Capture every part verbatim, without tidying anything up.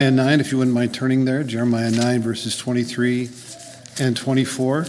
nine, if you wouldn't mind turning there, Jeremiah nine, verses twenty-three and twenty-four.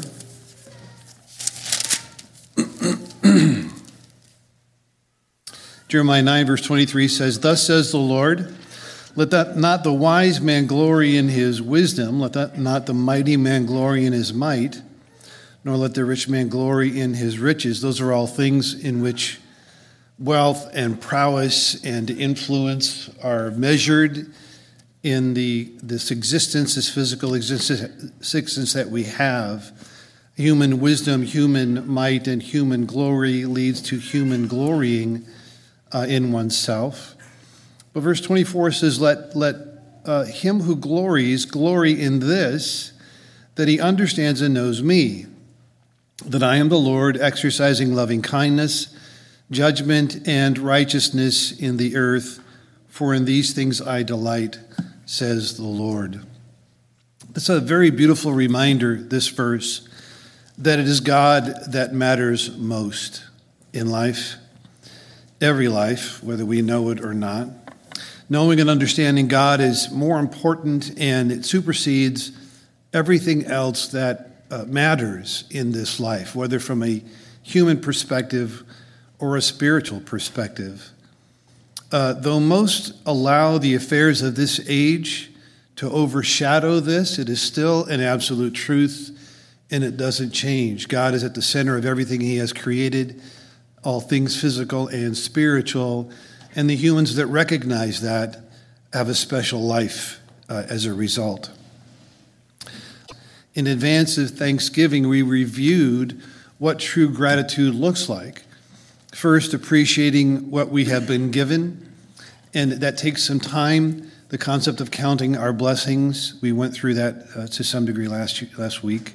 Jeremiah nine, verse twenty-three says, "Thus says the Lord, let that not the wise man glory in his wisdom, let that not the mighty man glory in his might, nor let the rich man glory in his riches." Those are all things in which wealth and prowess and influence are measured in the this existence, this physical existence that we have. Human wisdom, human might, and human glory leads to human glorying uh, in oneself. But verse twenty-four says, let, let uh, him who glories glory in this, that he understands and knows me, that I am the Lord, exercising loving kindness, judgment, and righteousness in the earth, for in these things I delight, says the Lord. It's a very beautiful reminder, this verse, that it is God that matters most in life, every life, whether we know it or not. Knowing and understanding God is more important, and it supersedes everything else that uh, matters in this life, whether from a human perspective or a spiritual perspective. Uh, though most allow the affairs of this age to overshadow this, it is still an absolute truth, and it doesn't change. God is at the center of everything he has created, all things physical and spiritual, and the humans that recognize that have a special life uh, as a result. In advance of Thanksgiving, we reviewed what true gratitude looks like. First, appreciating what we have been given, and that takes some time. The concept of counting our blessings, we went through that uh, to some degree last last week.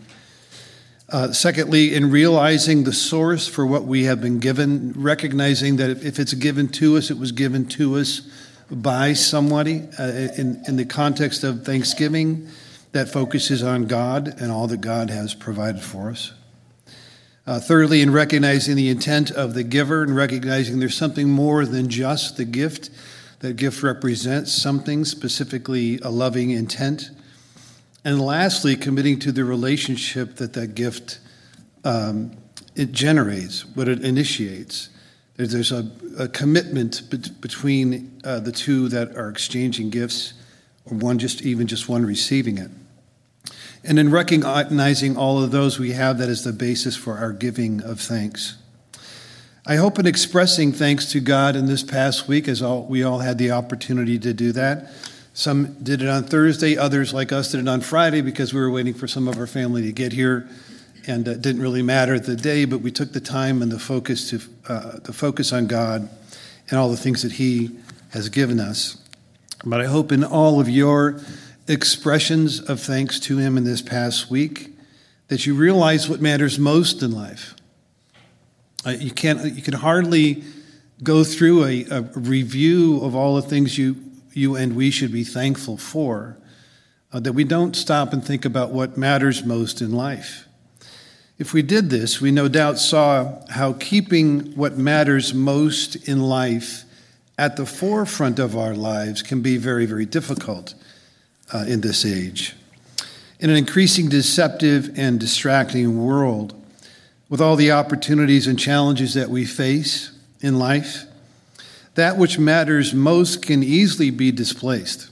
Uh, secondly, in realizing the source for what we have been given, recognizing that if it's given to us, it was given to us by somebody. Uh, in, in the context of Thanksgiving, that focuses on God and all that God has provided for us. Uh, thirdly, in recognizing the intent of the giver and recognizing there's something more than just the gift. That gift represents something, specifically a loving intent. And lastly, committing to the relationship that that gift um, it generates, what it initiates. There's, there's a, a commitment be- between uh, the two that are exchanging gifts, or one just even just one receiving it. And in recognizing all of those we have, that is the basis for our giving of thanks. I hope in expressing thanks to God in this past week, as all, we all had the opportunity to do that. Some did it on Thursday, others like us did it on Friday because we were waiting for some of our family to get here, and it didn't really matter the day, but we took the time and the focus to uh, the focus on God and all the things that he has given us. But I hope in all of your expressions of thanks to him in this past week that you realize what matters most in life. Uh, you can't, you can hardly go through a, a review of all the things you you and we should be thankful for, uh, that we don't stop and think about what matters most in life. If we did this, we no doubt saw how keeping what matters most in life at the forefront of our lives can be very, very difficult uh, in this age. In an increasing deceptive and distracting world, with all the opportunities and challenges that we face in life, that which matters most can easily be displaced.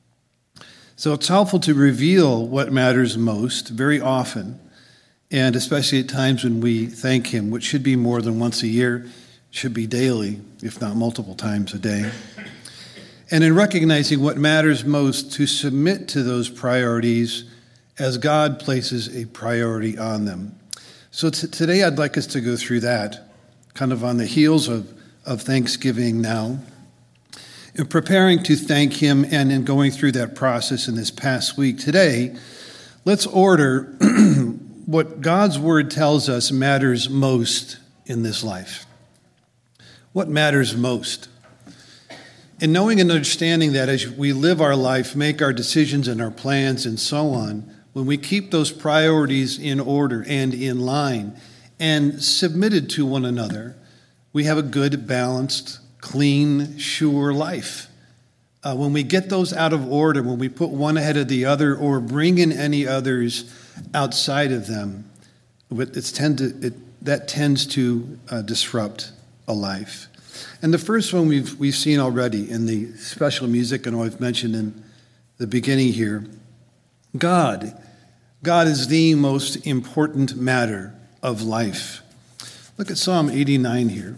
So it's helpful to reveal what matters most very often, and especially at times when we thank him, which should be more than once a year, should be daily, if not multiple times a day. And in recognizing what matters most, to submit to those priorities as God places a priority on them. So t- today I'd like us to go through that, kind of on the heels of of Thanksgiving now. In preparing to thank him and in going through that process in this past week, today, let's order what God's word tells us matters most in this life. What matters most? And knowing and understanding that as we live our life, make our decisions and our plans and so on, when we keep those priorities in order and in line and submitted to one another, we have a good, balanced, clean, sure life. Uh, when we get those out of order, when we put one ahead of the other or bring in any others outside of them, it's tend to, it, that tends to uh, disrupt a life. And the first one we've we've seen already in the special music, and I've mentioned in the beginning here, God. God is the most important matter of life. Look at Psalm eighty-nine here.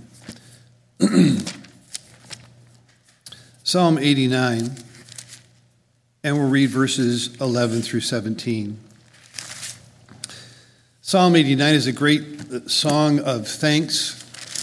Psalm eighty-nine, and we'll read verses eleven through seventeen. Psalm eighty-nine is a great song of thanks.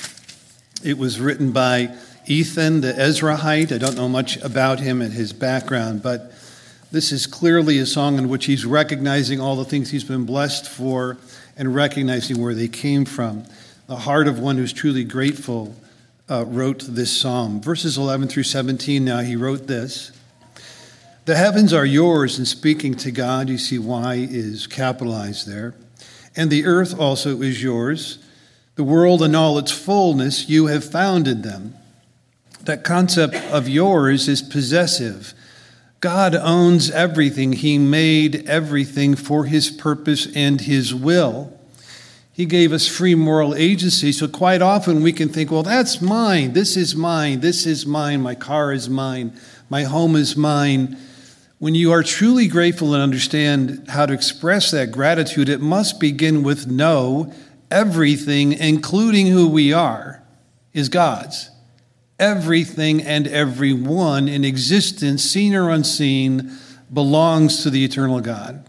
It was written by Ethan the Ezrahite. I don't know much about him and his background, but this is clearly a song in which he's recognizing all the things he's been blessed for and recognizing where they came from. The heart of one who's truly grateful uh, wrote this psalm. Verses eleven through seventeen now, he wrote this. The heavens are yours, and speaking to God, you see why is capitalized there. And the earth also is yours. The world and all its fullness you have founded them. That concept of yours is possessive. God owns everything. He made everything for his purpose and his will. He gave us free moral agency, so quite often we can think, well, that's mine, this is mine, this is mine, my car is mine, my home is mine. When you are truly grateful and understand how to express that gratitude, it must begin with know everything, including who we are, is God's. Everything and everyone in existence, seen or unseen, belongs to the eternal God.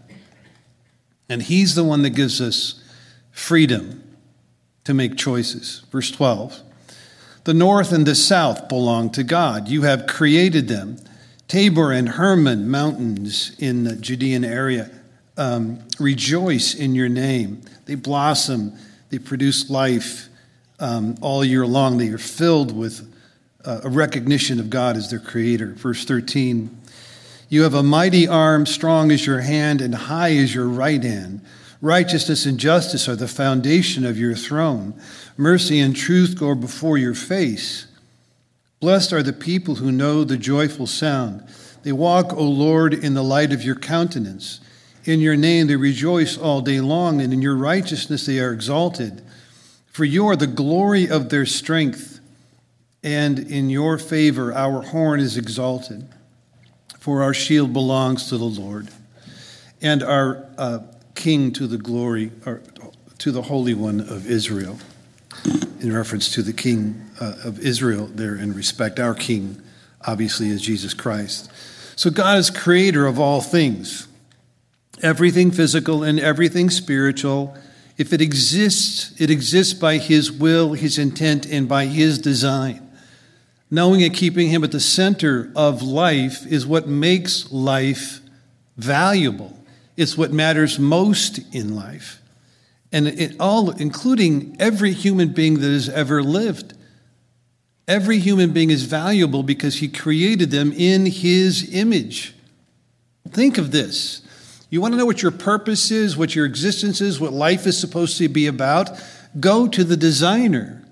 And he's the one that gives us freedom to make choices. Verse twelve, the north and the south belong to God. You have created them. Tabor and Hermon mountains in the Judean area um, rejoice in your name. They blossom. They produce life um, all year long. They are filled with uh, a recognition of God as their creator. Verse thirteen, you have a mighty arm, strong as your hand, and high as your right hand. Righteousness and justice are the foundation of your throne. Mercy and truth go before your face. Blessed are the people who know the joyful sound. They walk, O Lord, in the light of your countenance. In your name they rejoice all day long, and in your righteousness they are exalted. For you are the glory of their strength, and in your favor our horn is exalted. For our shield belongs to the Lord, and our uh, King to the glory, or to the Holy One of Israel. In reference to the King uh, of Israel there in respect. Our King, obviously, is Jesus Christ. So God is creator of all things. Everything physical and everything spiritual. If it exists, it exists by his will, his intent, and by his design. Knowing and keeping him at the center of life is what makes life valuable. It's what matters most in life. And it all, including every human being that has ever lived. Every human being is valuable because he created them in his image. Think of this. You want to know what your purpose is, what your existence is, what life is supposed to be about? Go to the designer.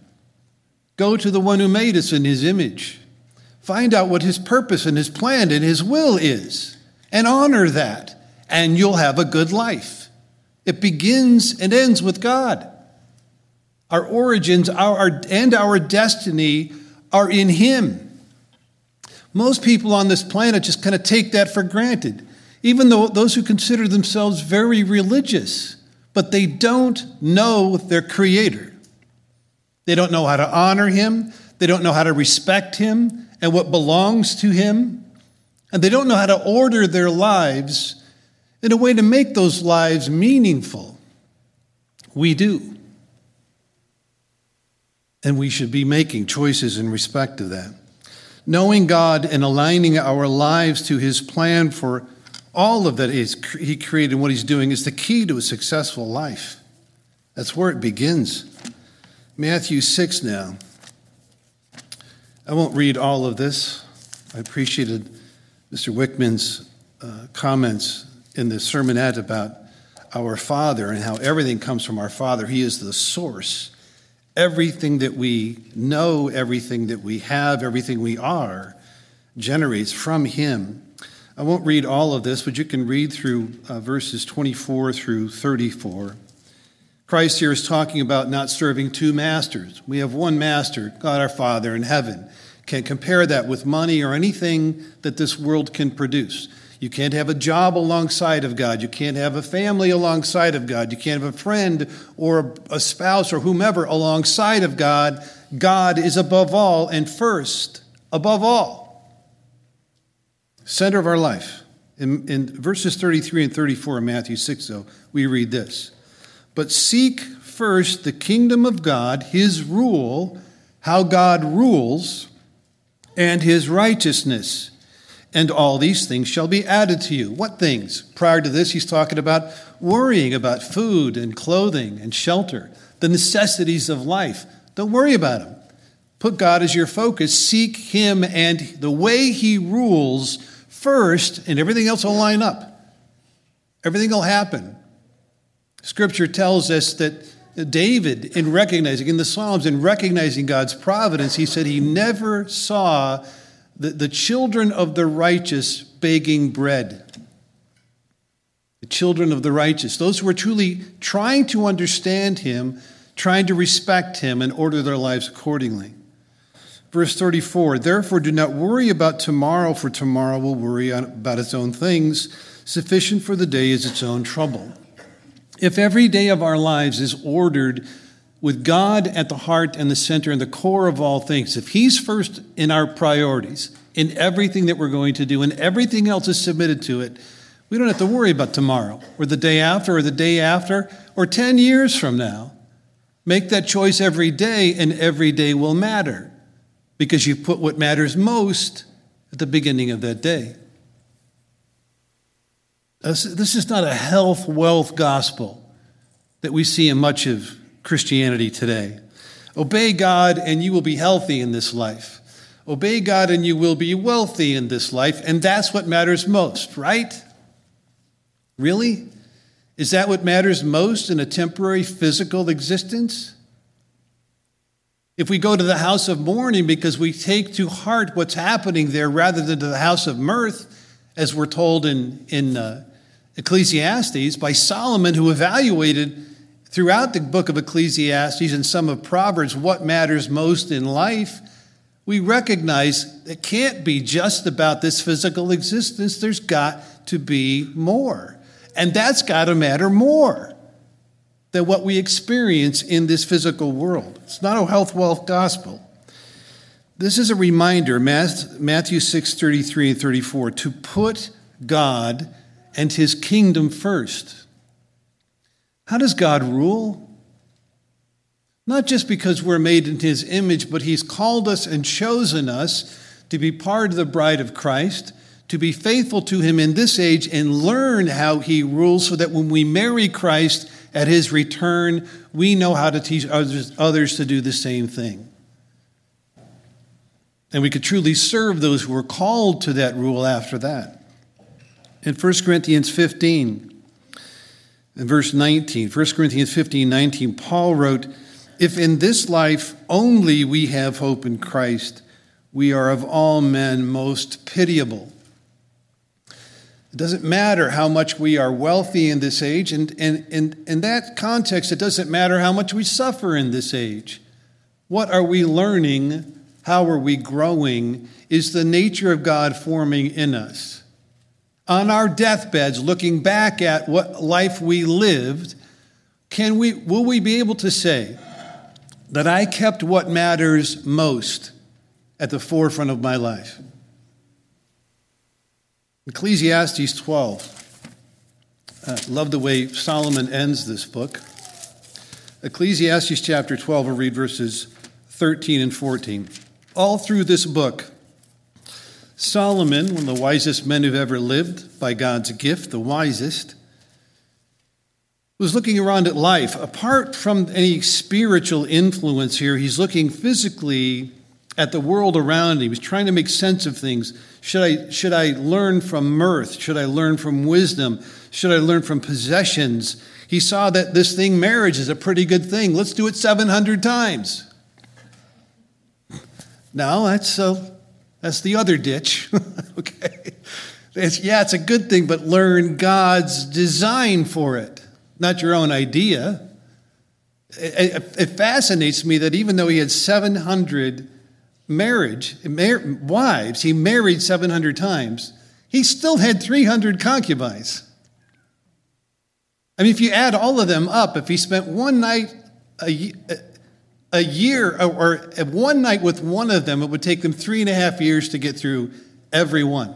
Go to the one who made us in his image. Find out what his purpose and his plan and his will is. And honor that. And you'll have a good life. It begins and ends with God. Our origins our, our, and our destiny are in him. Most people on this planet just kind of take that for granted, even though those who consider themselves very religious, but they don't know their creator. They don't know how to honor him. They don't know how to respect him and what belongs to him. And they don't know how to order their lives in a way to make those lives meaningful. We do. And we should be making choices in respect to that. Knowing God and aligning our lives to his plan for all of that he created and what he's doing is the key to a successful life. That's where it begins. Matthew six now. I won't read all of this. I appreciated Mister Wickman's uh, comments in the sermonette about our Father and how everything comes from our Father. He is the source. Everything that we know, everything that we have, everything we are, generates from him. I won't read all of this, but you can read through uh, verses twenty-four through thirty-four. Christ here is talking about not serving two masters. We have one master, God our Father in heaven. Can't compare that with money or anything that this world can produce. You can't have a job alongside of God. You can't have a family alongside of God. You can't have a friend or a spouse or whomever alongside of God. God is above all and first, above all. Center of our life. In, in verses thirty-three and thirty-four of Matthew six, though, we read this. But seek first the kingdom of God, his rule, how God rules, and his righteousness. And all these things shall be added to you. What things? Prior to this, he's talking about worrying about food and clothing and shelter, the necessities of life. Don't worry about them. Put God as your focus. Seek him and the way he rules first, and everything else will line up. Everything will happen. Scripture tells us that David, in recognizing, in the Psalms, in recognizing God's providence, he said he never saw the, the children of the righteous begging bread. The children of the righteous, those who are truly trying to understand him, trying to respect him and order their lives accordingly. Verse thirty-four, therefore do not worry about tomorrow, for tomorrow will worry about its own things. Sufficient for the day is its own trouble. If every day of our lives is ordered with God at the heart and the center and the core of all things, if he's first in our priorities, in everything that we're going to do, and everything else is submitted to it, we don't have to worry about tomorrow or the day after or the day after or ten years from now. Make that choice every day, and every day will matter because you put what matters most at the beginning of that day. This is not a health, wealth gospel that we see in much of Christianity today. Obey God and you will be healthy in this life. Obey God and you will be wealthy in this life, and that's what matters most, right? Really? Is that what matters most in a temporary physical existence? If we go to the house of mourning because we take to heart what's happening there rather than to the house of mirth, as we're told in, in uh, Ecclesiastes by Solomon, who evaluated throughout the book of Ecclesiastes and some of Proverbs what matters most in life, we recognize it can't be just about this physical existence. There's got to be more. And that's got to matter more than what we experience in this physical world. It's not a health, wealth gospel. This is a reminder, Matthew six, thirty-three and thirty-four, to put God and his kingdom first. How does God rule? Not just because we're made in his image, but he's called us and chosen us to be part of the bride of Christ, to be faithful to him in this age and learn how he rules so that when we marry Christ at his return, we know how to teach others, others to do the same thing. And we could truly serve those who are called to that rule after that. In First Corinthians fifteen, in verse nineteen, First Corinthians fifteen, nineteen, Paul wrote, if in this life only we have hope in Christ, we are of all men most pitiable. It doesn't matter how much we are wealthy in this age, and, and, and in that context, it doesn't matter how much we suffer in this age. What are we learning? How are we growing? Is the nature of God forming in us? On our deathbeds, looking back at what life we lived, can we, will we be able to say that I kept what matters most at the forefront of my life? Ecclesiastes twelve. I uh, love the way Solomon ends this book. Ecclesiastes chapter twelve, we'll read verses thirteen and fourteen. All through this book, Solomon, one of the wisest men who've ever lived, by God's gift, the wisest, was looking around at life. Apart from any spiritual influence here, he's looking physically at the world around him. He was trying to make sense of things. Should I, should I learn from mirth? Should I learn from wisdom? Should I learn from possessions? He saw that this thing, marriage, is a pretty good thing. Let's do it seven hundred times. Now, that's a That's the other ditch. Okay. It's, yeah, it's a good thing, but learn God's design for it, not your own idea. It, it, it fascinates me that even though he had seven hundred marriage mar- wives, he married seven hundred times, he still had three hundred concubines. I mean, if you add all of them up, if he spent one night a, a year or, or one night with one of them, it would take them three and a half years to get through every one.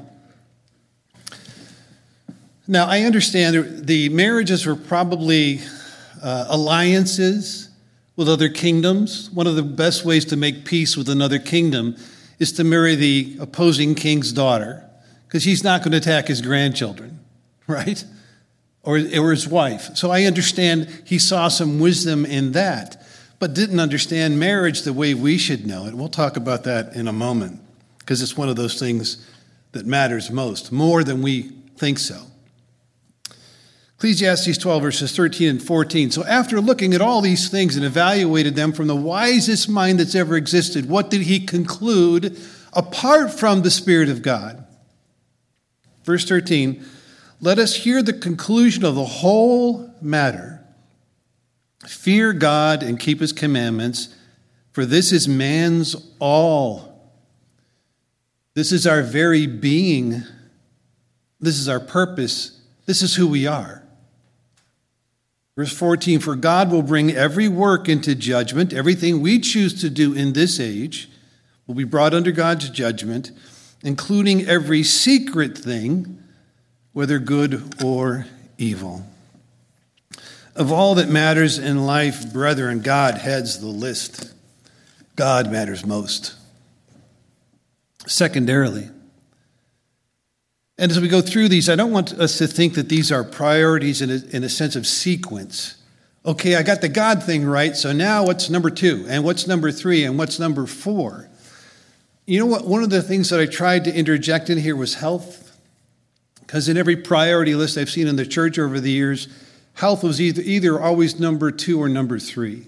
Now, I understand the marriages were probably uh, alliances with other kingdoms. One of the best ways to make peace with another kingdom is to marry the opposing king's daughter, because he's not going to attack his grandchildren, right? Or, or his wife. So I understand he saw some wisdom in that, but didn't understand marriage the way we should know it. We'll talk about that in a moment, because it's one of those things that matters most, more than we think so. Ecclesiastes twelve, verses thirteen and fourteen. So after looking at all these things and evaluated them from the wisest mind that's ever existed, what did he conclude apart from the Spirit of God? Verse thirteen, let us hear the conclusion of the whole matter. Fear God and keep his commandments, for this is man's all. This is our very being. This is our purpose. This is who we are. Verse fourteen, for God will bring every work into judgment. Everything we choose to do in this age will be brought under God's judgment, including every secret thing, whether good or evil. Of all that matters in life, brethren, God heads the list. God matters most. Secondarily, and as we go through these, I don't want us to think that these are priorities in a, in a sense of sequence. Okay, I got the God thing right, so now what's number two? And what's number three? And what's number four? You know what? One of the things that I tried to interject in here was health. Because in every priority list I've seen in the church over the years, health was either, either always number two or number three.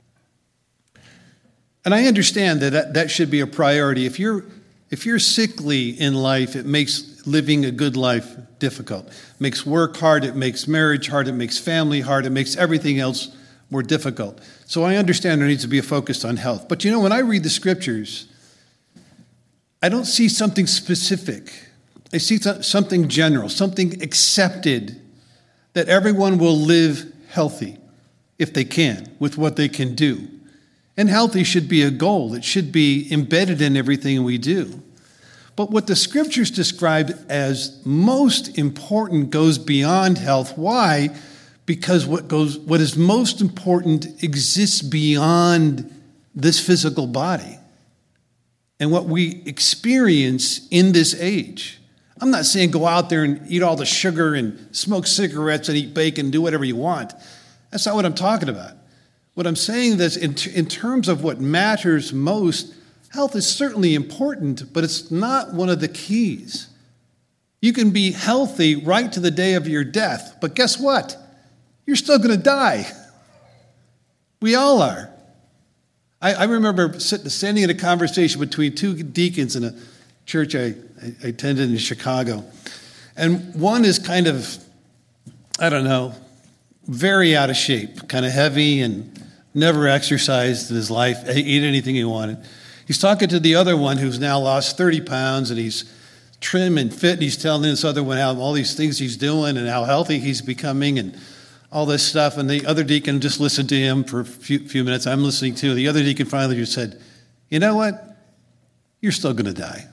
And I understand that that, that should be a priority. If you're If you're sickly in life, it makes living a good life difficult. It makes work hard, it makes marriage hard, it makes family hard, it makes everything else more difficult. So I understand there needs to be a focus on health. But you know, when I read the scriptures, I don't see something specific. I see something general, something accepted, that everyone will live healthy if they can, with what they can do. And healthy should be a goal. It should be embedded in everything we do. But what the scriptures describe as most important goes beyond health. Why? Because what goes, what is most important exists beyond this physical body and what we experience in this age. I'm not saying go out there and eat all the sugar and smoke cigarettes and eat bacon and do whatever you want. That's not what I'm talking about. What I'm saying is in, t- in terms of what matters most, health is certainly important, but it's not one of the keys. You can be healthy right to the day of your death, but guess what? You're still going to die. We all are. I, I remember sitting, standing in a conversation between two deacons in a church I, I attended in Chicago. And one is kind of, I don't know, very out of shape, kind of heavy and never exercised in his life, ate anything he wanted. He's talking to the other one who's now lost thirty pounds and he's trim and fit. And he's telling this other one how all these things he's doing and how healthy he's becoming and all this stuff. And the other deacon just listened to him for a few, few minutes. I'm listening too. The other deacon finally just said, you know what? You're still going to die.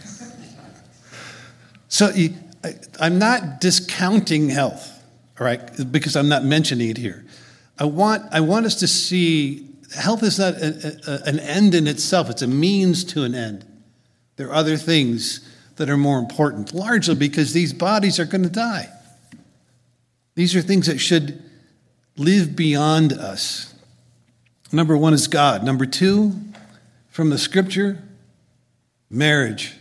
So I, I'm not discounting health, all right, because I'm not mentioning it here. I want I want us to see health is not a, a, an end in itself. It's a means to an end. There are other things that are more important, largely because these bodies are going to die. These are things that should live beyond us. Number one is God. Number two, from the scripture, marriage.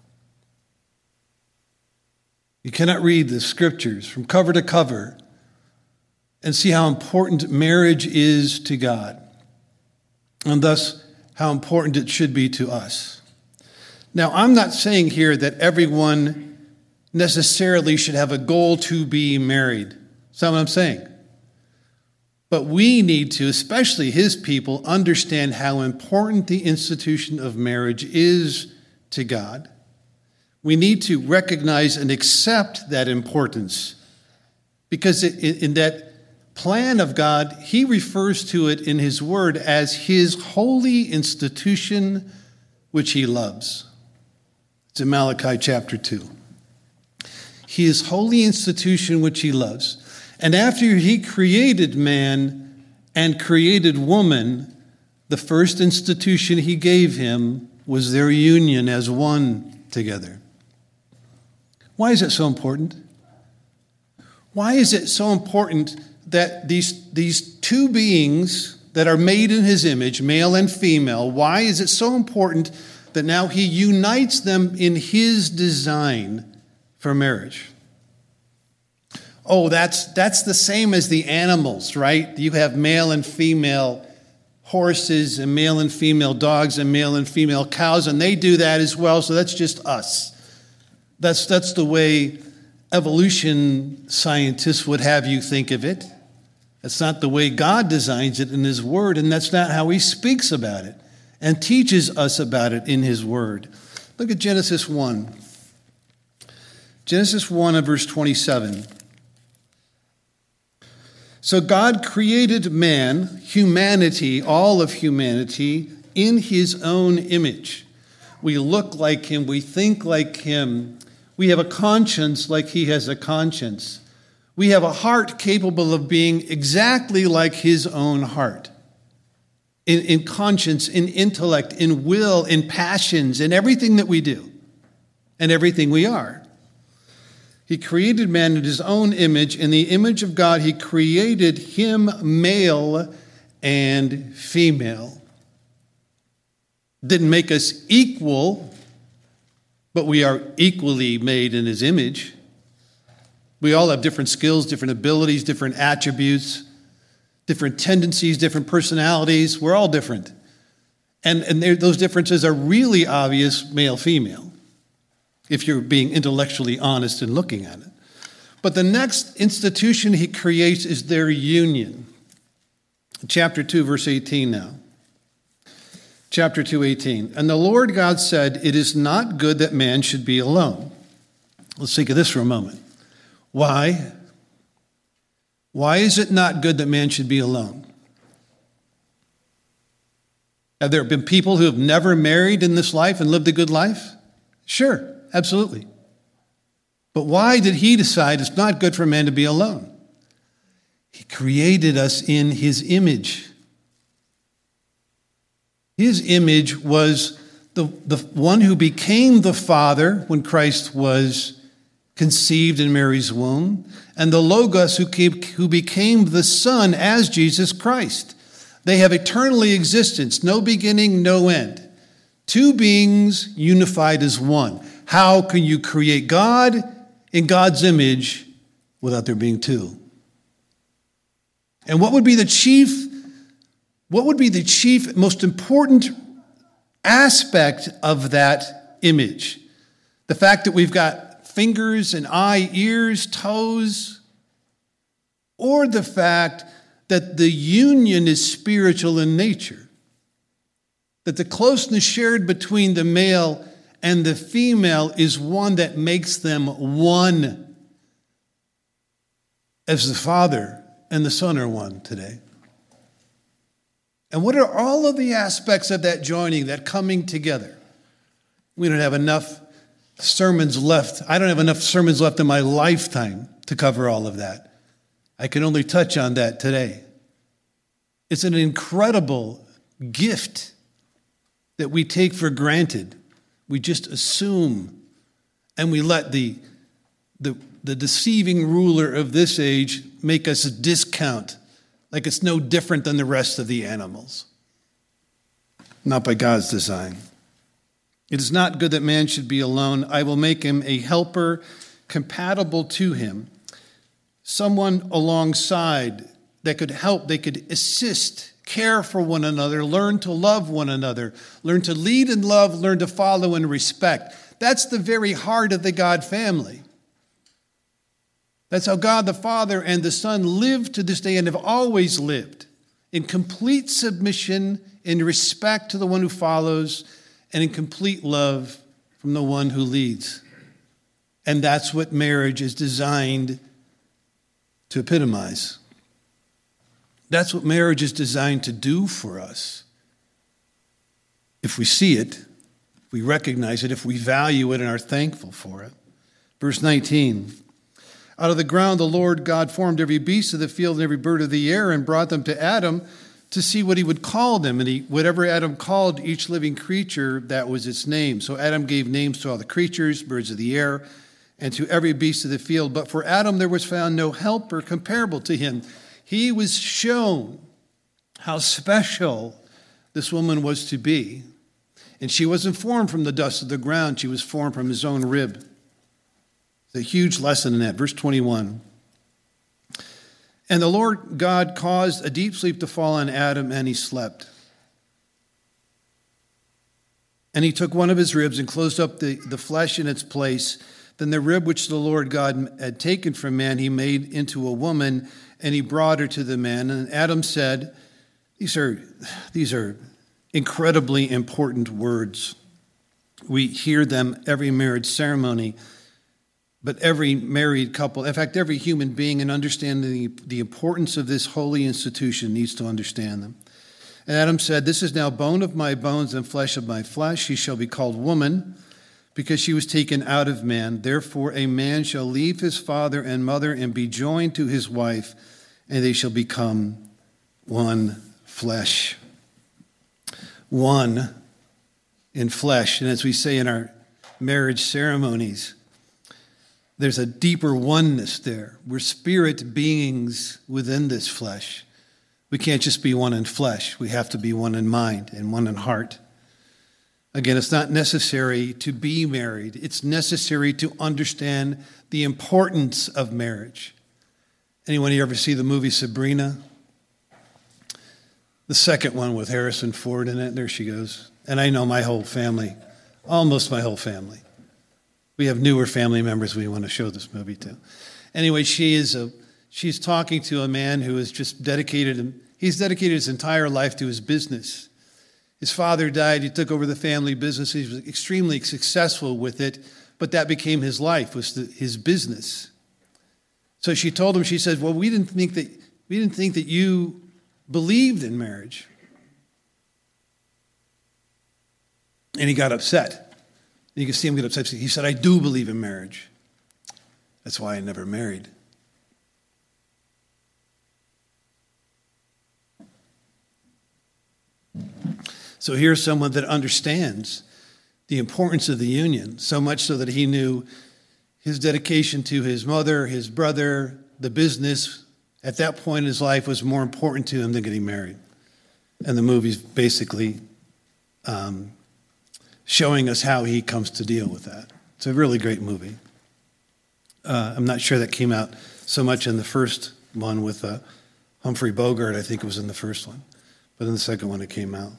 You cannot read the scriptures from cover to cover and see how important marriage is to God, and thus how important it should be to us. Now, I'm not saying here that everyone necessarily should have a goal to be married. That's not what I'm saying. But we need to, especially his people, understand how important the institution of marriage is to God. We need to recognize and accept that importance, because in that plan of God, he refers to it in his word as his holy institution, which he loves. It's in Malachi chapter two. His holy institution, which he loves. And after he created man and created woman, the first institution he gave him was their union as one together. Why is it so important? Why is it so important that these, these two beings that are made in his image, male and female, why is it so important that now he unites them in his design for marriage? Oh, that's that's the same as the animals, right? You have male and female horses and male and female dogs and male and female cows, and they do that as well, so that's just us. That's that's the way evolution scientists would have you think of it. That's not the way God designs it in his word, and that's not how he speaks about it and teaches us about it in his word. Look at Genesis one. Genesis one and verse twenty-seven. So God created man, humanity, all of humanity, in his own image. We look like him, we think like him, we have a conscience like he has a conscience. We have a heart capable of being exactly like his own heart. In, in conscience, in intellect, in will, in passions, in everything that we do, and everything we are. He created man in his own image. In the image of God, he created him male and female. Didn't make us equal, but we are equally made in his image. We all have different skills, different abilities, different attributes, different tendencies, different personalities. We're all different. And, and those differences are really obvious male-female, if you're being intellectually honest and looking at it. But the next institution he creates is their union. Chapter two, verse eighteen now. Chapter two, eighteen. And the Lord God said, "It is not good that man should be alone." Let's think of this for a moment. Why? Why is it not good that man should be alone? Have there been people who have never married in this life and lived a good life? Sure. Absolutely. But why did he decide it's not good for man to be alone? He created us in his image. His image was the, the one who became the Father when Christ was conceived in Mary's womb, and the Logos who, came, who became the Son as Jesus Christ. They have eternally existence, no beginning, no end. Two beings unified as one. How can you create God in God's image without there being two? And what would be the chief, what would be the chief, most important aspect of that image? The fact that we've got fingers and eye, ears, toes, or the fact that the union is spiritual in nature? That the closeness shared between the male and the female is one that makes them one, as the Father and the Son are one today. And what are all of the aspects of that joining, that coming together? We don't have enough sermons left. I don't have enough sermons left in my lifetime to cover all of that. I can only touch on that today. It's an incredible gift that we take for granted. We just assume, and we let the, the, the deceiving ruler of this age make us discount like it's no different than the rest of the animals. Not by God's design. It is not good that man should be alone. I will make him a helper compatible to him, someone alongside that could help, they could assist care for one another, learn to love one another, learn to lead in love, learn to follow in respect. That's the very heart of the God family. That's how God the Father and the Son live to this day and have always lived, in complete submission, in respect to the one who follows, and in complete love from the one who leads. And that's what marriage is designed to epitomize. That's what marriage is designed to do for us. If we see it, if we recognize it, if we value it and are thankful for it. Verse nineteen, out of the ground the Lord God formed every beast of the field and every bird of the air and brought them to Adam to see what he would call them. And he, whatever Adam called each living creature, that was its name. So Adam gave names to all the creatures, birds of the air, and to every beast of the field. But for Adam there was found no helper comparable to him. He was shown how special this woman was to be. And she wasn't formed from the dust of the ground. She was formed from his own rib. It's a huge lesson in that. Verse twenty-one. And the Lord God caused a deep sleep to fall on Adam, and he slept. And he took one of his ribs and closed up the, the flesh in its place. Then the rib which the Lord God had taken from man, he made into a woman, and he brought her to the man. And Adam said, these are, these are incredibly important words. We hear them every marriage ceremony, but every married couple, in fact, every human being in understanding the, the importance of this holy institution needs to understand them. And Adam said, this is now bone of my bones and flesh of my flesh. She shall be called woman, because she was taken out of man. Therefore a man shall leave his father and mother and be joined to his wife, and they shall become one flesh. One in flesh. And as we say in our marriage ceremonies, there's a deeper oneness there. We're spirit beings within this flesh. We can't just be one in flesh. We have to be one in mind and one in heart. Again, it's not necessary to be married. It's necessary to understand the importance of marriage. Anyone here ever see the movie Sabrina? The second one with Harrison Ford in it. There she goes. And I know my whole family, almost my whole family. We have newer family members we want to show this movie to. Anyway, she is a, she's talking to a man who is just dedicated, he's dedicated his entire life to his business. His father died. He took over the family business. He was extremely successful with it, but that became his life, was the, his business. So she told him, she said, well, we didn't think that we didn't think that you believed in marriage. And he got upset. You can see him get upset. He said, I do believe in marriage. That's why I never married. So here's someone that understands the importance of the union, so much so that he knew his dedication to his mother, his brother, the business, at that point in his life was more important to him than getting married. And the movie's basically um, showing us how he comes to deal with that. It's a really great movie. Uh, I'm not sure that came out so much in the first one with uh, Humphrey Bogart. I think it was in the first one. But in the second one, it came out.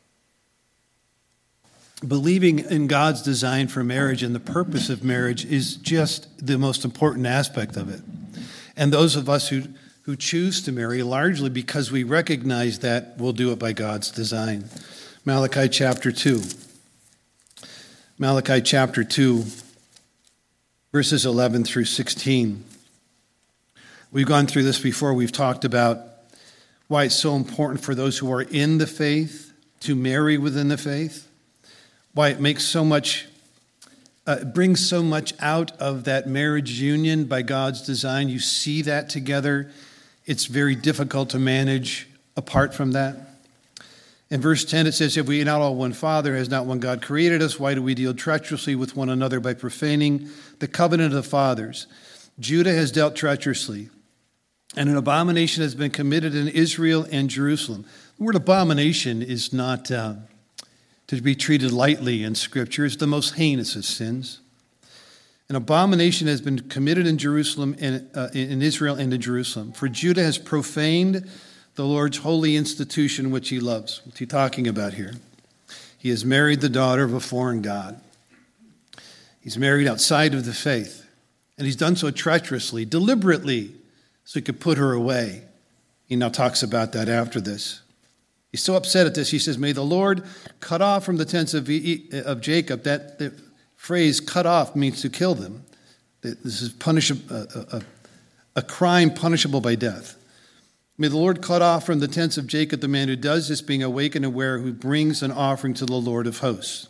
Believing in God's design for marriage and the purpose of marriage is just the most important aspect of it. And those of us who, who choose to marry, largely because we recognize that, will do it by God's design. Malachi chapter two. Malachi chapter two, verses eleven through sixteen. We've gone through this before. We've talked about why it's so important for those who are in the faith to marry within the faith. Why it makes so much, uh, brings so much out of that marriage union by God's design. You see that together. It's very difficult to manage apart from that. In verse ten, it says, if we are not all one Father, has not one God created us, why do we deal treacherously with one another by profaning the covenant of the fathers? Judah has dealt treacherously, and an abomination has been committed in Israel and Jerusalem. The word abomination is not uh, to be treated lightly in Scripture. It's the most heinous of sins. An abomination has been committed in Jerusalem, and uh, in Israel and in Jerusalem. For Judah has profaned the Lord's holy institution which he loves. What's he talking about here? He has married the daughter of a foreign god. He's married outside of the faith. And he's done so treacherously, deliberately, so he could put her away. He now talks about that after this. He's so upset at this, he says, may the Lord cut off from the tents of, of Jacob. That the phrase cut off means to kill them. This is punishable, a, a, a crime punishable by death. May the Lord cut off from the tents of Jacob the man who does this, being awake and aware, who brings an offering to the Lord of hosts.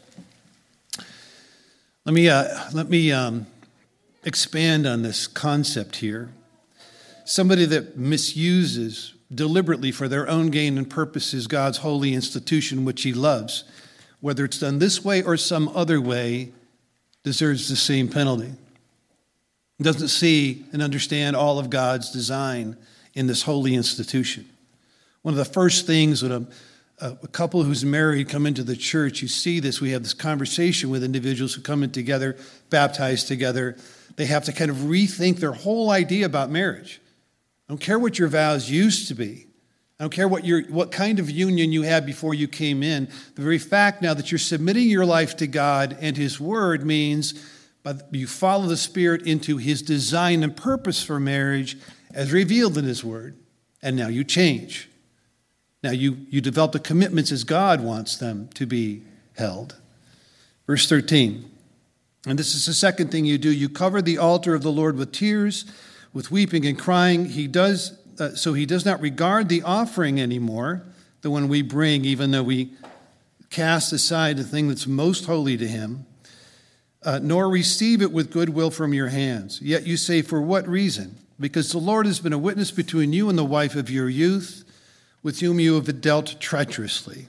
Let me, uh, let me um, expand on this concept here. Somebody that misuses deliberately for their own gain and purposes God's holy institution which he loves, whether it's done this way or some other way, deserves the same penalty. Doesn't see and understand all of God's design in this holy institution. One of the first things when a, a couple who's married come into the church, you see this, we have this conversation with individuals who come in together, baptized together. They have to kind of rethink their whole idea about marriage. I don't care what your vows used to be. I don't care what your what kind of union you had before you came in. The very fact now that you're submitting your life to God and his word means you follow the Spirit into his design and purpose for marriage as revealed in his word. And now you change. Now you, you develop the commitments as God wants them to be held. Verse thirteen. And this is the second thing you do. You cover the altar of the Lord with tears, with weeping and crying. He does uh, so he does not regard the offering anymore, the one we bring, even though we cast aside the thing that's most holy to him, uh, nor receive it with goodwill from your hands. Yet you say, for what reason? Because the Lord has been a witness between you and the wife of your youth, with whom you have dealt treacherously.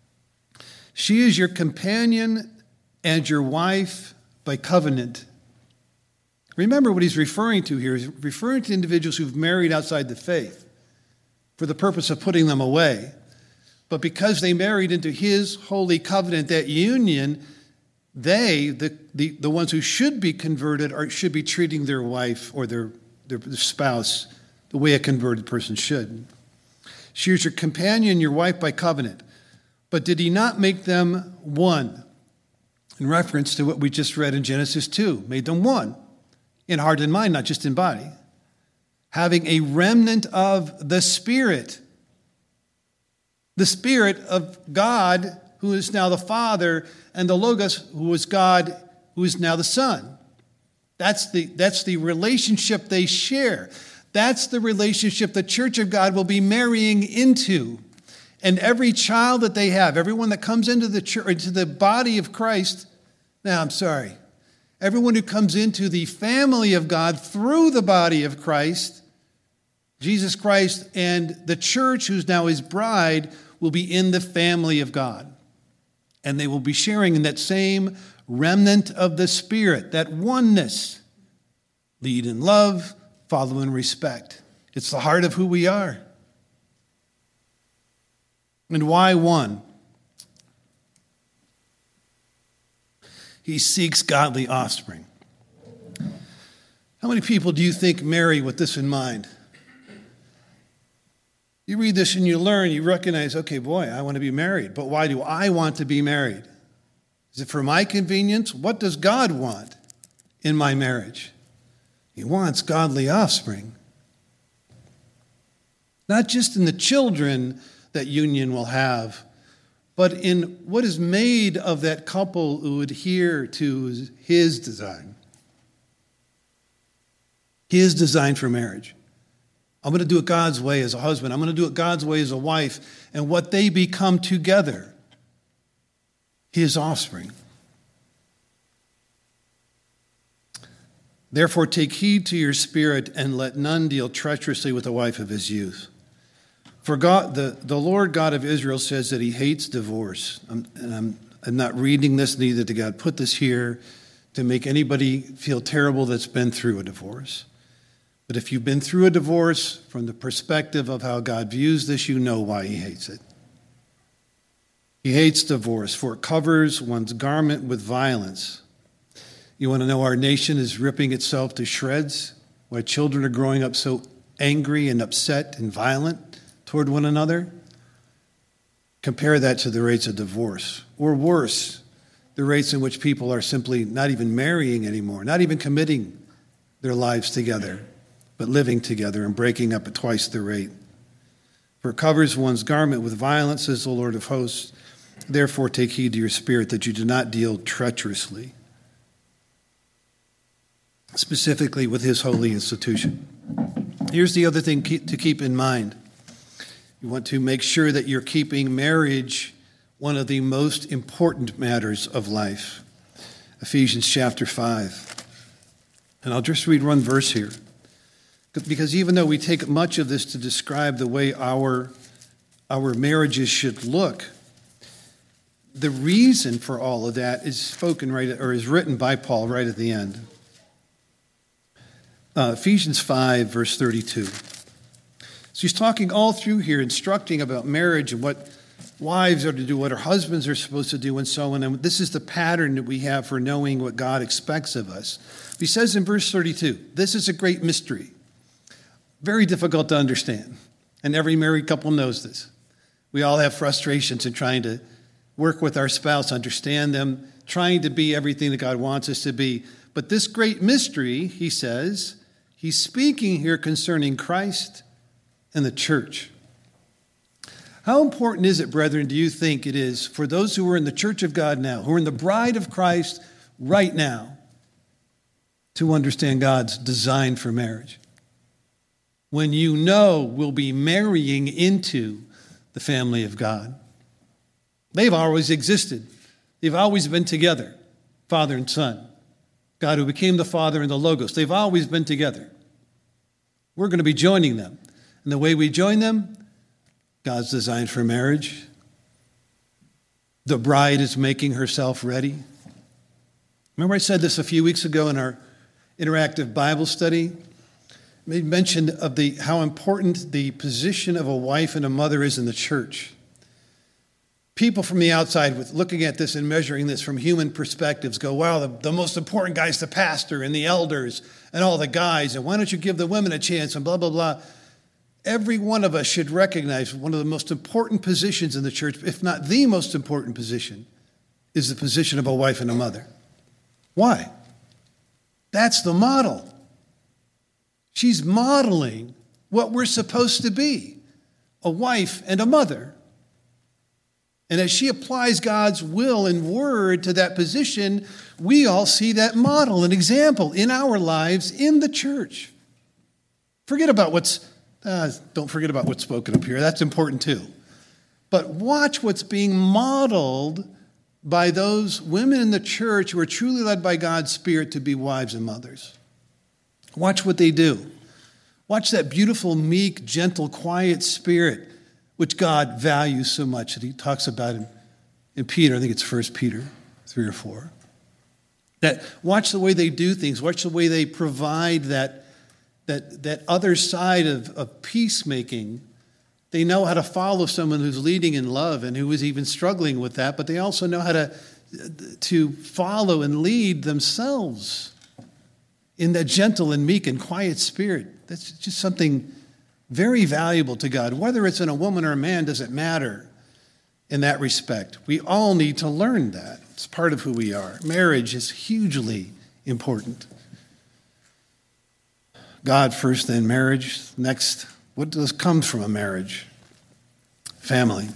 She is your companion and your wife by covenant. Remember what he's referring to here. He's referring to individuals who've married outside the faith for the purpose of putting them away. But because they married into his holy covenant, that union, they, the, the, the ones who should be converted, are, should be treating their wife or their, their, their spouse the way a converted person should. She is your companion, your wife by covenant. But did he not make them one? In reference to what we just read in Genesis two, made them one. In heart and mind, not just in body. Having a remnant of the Spirit. The Spirit of God, who is now the Father, and the Logos, who is God, who is now the Son. That's the, that's the relationship they share. That's the relationship the Church of God will be marrying into. And every child that they have, everyone that comes into the church, into the body of Christ, now I'm sorry, everyone who comes into the family of God through the body of Christ, Jesus Christ, and the church, who's now his bride, will be in the family of God. And they will be sharing in that same remnant of the Spirit, that oneness. Lead in love, follow in respect. It's the heart of who we are. And why one? He seeks godly offspring. How many people do you think marry with this in mind? You read this and you learn, you recognize, okay, boy, I want to be married. But why do I want to be married? Is it for my convenience? What does God want in my marriage? He wants godly offspring. Not just in the children that union will have, but in what is made of that couple who adhere to his design. His design for marriage. I'm going to do it God's way as a husband. I'm going to do it God's way as a wife. And what they become together, his offspring. Therefore, take heed to your spirit and let none deal treacherously with the wife of his youth. For God, the, the Lord God of Israel says that he hates divorce. I'm, and I'm, I'm not reading this, neither did God put this here to make anybody feel terrible that's been through a divorce. But if you've been through a divorce from the perspective of how God views this, you know why he hates it. He hates divorce, for it covers one's garment with violence. You want to know our nation is ripping itself to shreds? Why children are growing up so angry and upset and violent? toward one another. Compare that to the rates of divorce, or worse, the rates in which people are simply not even marrying anymore, not even committing their lives together, but living together and breaking up at twice the rate. For it covers one's garment with violence, says the Lord of hosts. Therefore take heed to your spirit that you do not deal treacherously, specifically with his holy institution. Here's the other thing to keep in mind. You want to make sure that you're keeping marriage one of the most important matters of life. Ephesians chapter five. And I'll just read one verse here. Because even though we take much of this to describe the way our, our marriages should look, the reason for all of that is spoken right, or is written by Paul right at the end. Uh, Ephesians five, verse thirty-two. So he's talking all through here, instructing about marriage and what wives are to do, what our husbands are supposed to do, and so on. And this is the pattern that we have for knowing what God expects of us. He says in verse thirty-two, this is a great mystery, very difficult to understand. And every married couple knows this. We all have frustrations in trying to work with our spouse, understand them, trying to be everything that God wants us to be. But this great mystery, he says, he's speaking here concerning Christ and the church. How important is it, brethren, do you think it is for those who are in the church of God now, who are in the bride of Christ right now, to understand God's design for marriage? When you know we'll be marrying into the family of God. They've always existed. They've always been together, Father and Son. God who became the Father and the Logos. They've always been together. We're going to be joining them. And the way we join them, God's design for marriage. The bride is making herself ready. Remember I said this a few weeks ago in our interactive Bible study? I made mention of the how important the position of a wife and a mother is in the church. People from the outside, with looking at this and measuring this from human perspectives, go, wow, the, the most important guy is the pastor and the elders and all the guys, and why don't you give the women a chance and blah, blah, blah. Every one of us should recognize one of the most important positions in the church, if not the most important position, is the position of a wife and a mother. Why? That's the model. She's modeling what we're supposed to be, a wife and a mother. And as she applies God's will and word to that position, we all see that model, an example in our lives in the church. Forget about what's, uh, don't forget about what's spoken up here. That's important too. But watch what's being modeled by those women in the church who are truly led by God's Spirit to be wives and mothers. Watch what they do. Watch that beautiful, meek, gentle, quiet spirit which God values so much that he talks about in, in Peter. I think it's First Peter three or four. That watch the way they do things. Watch the way they provide that, that, that other side of, of peacemaking. They know how to follow someone who's leading in love and who is even struggling with that, but they also know how to, to follow and lead themselves in that gentle and meek and quiet spirit. That's just something very valuable to God. Whether it's in a woman or a man doesn't matter in that respect. We all need to learn that. It's part of who we are. Marriage is hugely important. God first, then marriage. Next, what does come from a marriage? Family.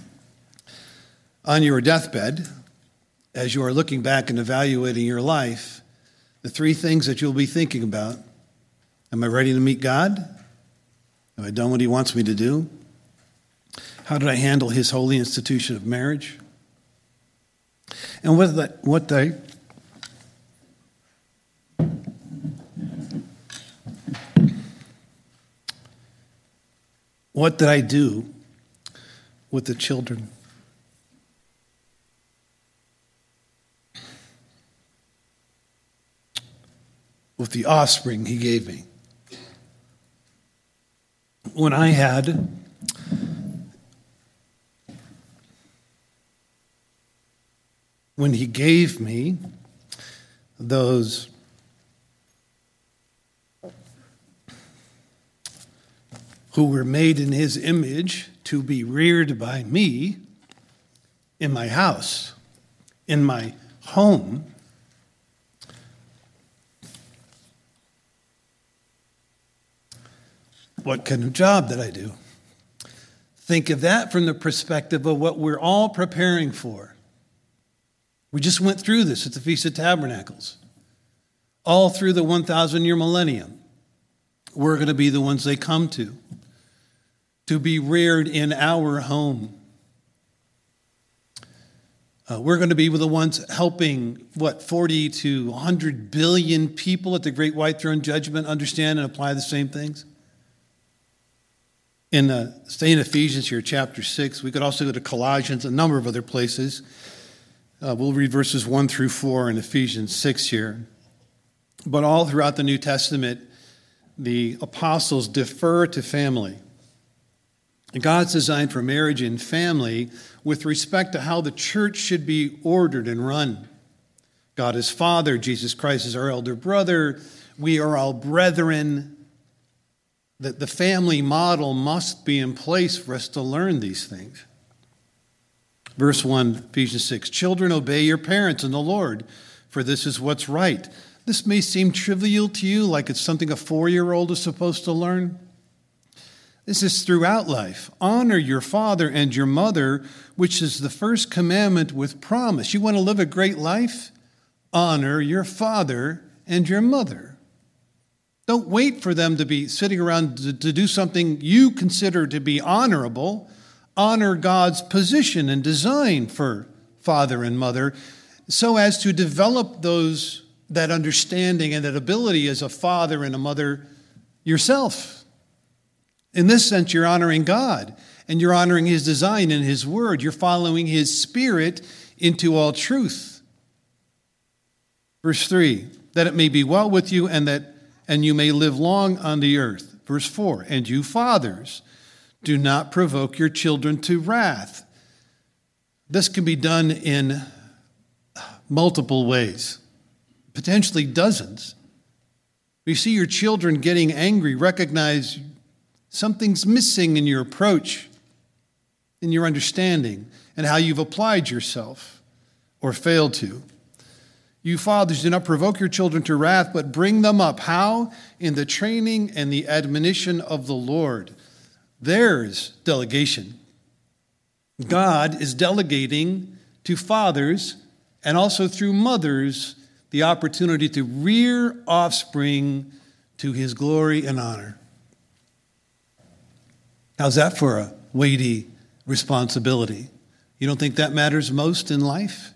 On your deathbed, as you are looking back and evaluating your life, the three things that you'll be thinking about: am I ready to meet God? Have I done what he wants me to do? How did I handle his holy institution of marriage? And what did I, what did I, what did I do with the children? With the offspring he gave me? When I had when he gave me those who were made in his image to be reared by me in my house, in my home, what kind of job did I do? Think of that from the perspective of what we're all preparing for. We just went through this at the Feast of Tabernacles. All through the one thousand year millennium, we're going to be the ones they come to, to be reared in our home. Uh, we're going to be the ones helping, what, forty to one hundred billion people at the Great White Throne Judgment understand and apply the same things. In uh, stay in Ephesians here, chapter six. We could also go to Colossians, a number of other places. Uh, we'll read verses one through four in Ephesians six here. But all throughout the New Testament, the apostles defer to family. God's design for marriage and family with respect to how the church should be ordered and run. God is Father, Jesus Christ is our elder brother, we are all brethren. That the family model must be in place for us to learn these things. Verse one, Ephesians six, children, obey your parents in the Lord, for this is what's right. This may seem trivial to you, like it's something a four-year-old is supposed to learn. This is throughout life. Honor your father and your mother, which is the first commandment with promise. You want to live a great life? Honor your father and your mother. Don't wait for them to be sitting around to, to do something you consider to be honorable. Honor God's position and design for father and mother so as to develop those that understanding and that ability as a father and a mother yourself. In this sense, you're honoring God and you're honoring his design and his word. You're following his spirit into all truth. Verse three, that it may be well with you and that and you may live long on the earth. Verse four, and you fathers, do not provoke your children to wrath. This can be done in multiple ways, potentially dozens. You see your children getting angry, recognize something's missing in your approach, in your understanding, and how you've applied yourself or failed to. You fathers, do not provoke your children to wrath, but bring them up. How? In the training and the admonition of the Lord. There's delegation. God is delegating to fathers and also through mothers the opportunity to rear offspring to his glory and honor. How's that for a weighty responsibility? You don't think that matters most in life?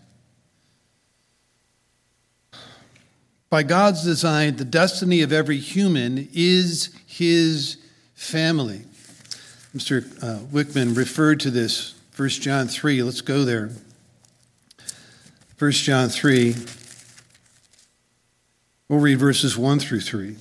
By God's design, the destiny of every human is his family. Mister Uh, Wickman referred to this, First John three. Let's go there. First John three. We'll read verses one through three.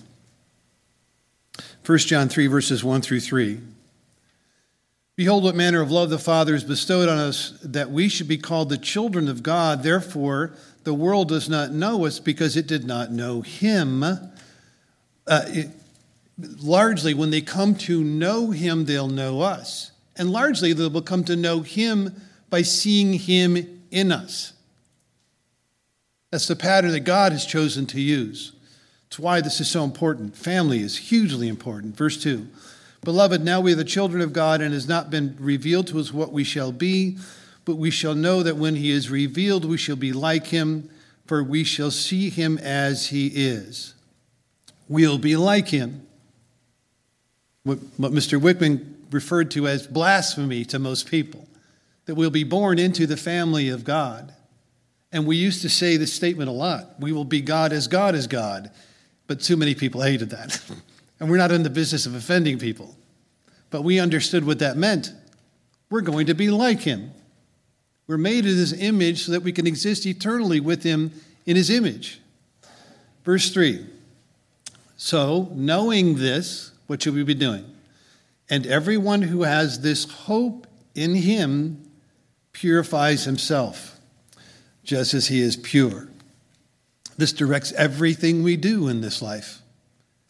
First John three, verses one through three. Behold, what manner of love the Father has bestowed on us, that we should be called the children of God. Therefore, the world does not know us because it did not know him. Uh, it, largely, when they come to know him, they'll know us. And largely, they will come to know him by seeing him in us. That's the pattern that God has chosen to use. It's why this is so important. Family is hugely important. Verse two. Beloved, now we are the children of God, and it has not been revealed to us what we shall be, but we shall know that when he is revealed, we shall be like him, for we shall see him as he is. We'll be like him. What, what Mister Wickman referred to as blasphemy to most people, that we'll be born into the family of God. And we used to say this statement a lot. We will be God as God is God. But too many people hated that. And we're not in the business of offending people. But we understood what that meant. We're going to be like him. We're made in his image so that we can exist eternally with him in his image. Verse three. So, knowing this, what should we be doing? And everyone who has this hope in him purifies himself, just as he is pure. This directs everything we do in this life.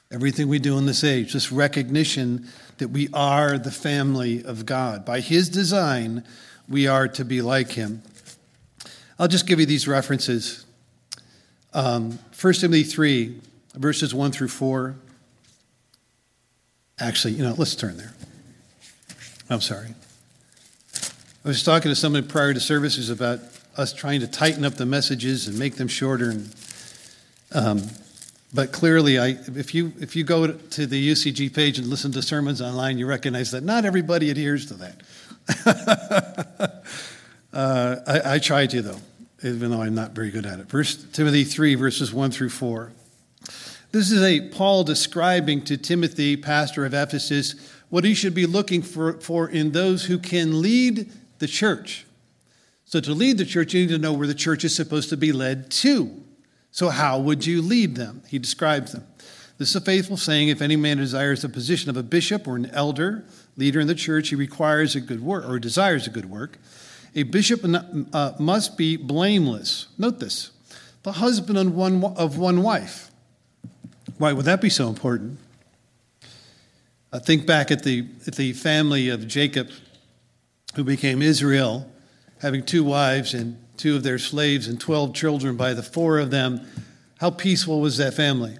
Everything we do in this age, this recognition that we are the family of God. By his design, we are to be like him. I'll just give you these references. Um, First Timothy three, verses one through four. Actually, you know, let's turn there. I'm sorry. I was talking to somebody prior to services about us trying to tighten up the messages and make them shorter. And, um, but clearly, I, if you if you go to the U C G page and listen to sermons online, you recognize that not everybody adheres to that. uh, I, I try to, though, even though I'm not very good at it. First Timothy three, verses one through four. This is a Paul describing to Timothy, pastor of Ephesus, what he should be looking for, for in those who can lead the church. So to lead the church, you need to know where the church is supposed to be led to. So how would you lead them? He describes them. This is a faithful saying, if any man desires the position of a bishop or an elder, leader in the church, he requires a good work or desires a good work. A bishop uh, must be blameless. Note this, the husband of one, of one wife. Why would that be so important? I think back at the at the family of Jacob, who became Israel, having two wives and two of their slaves and twelve children by the four of them. How peaceful was that family?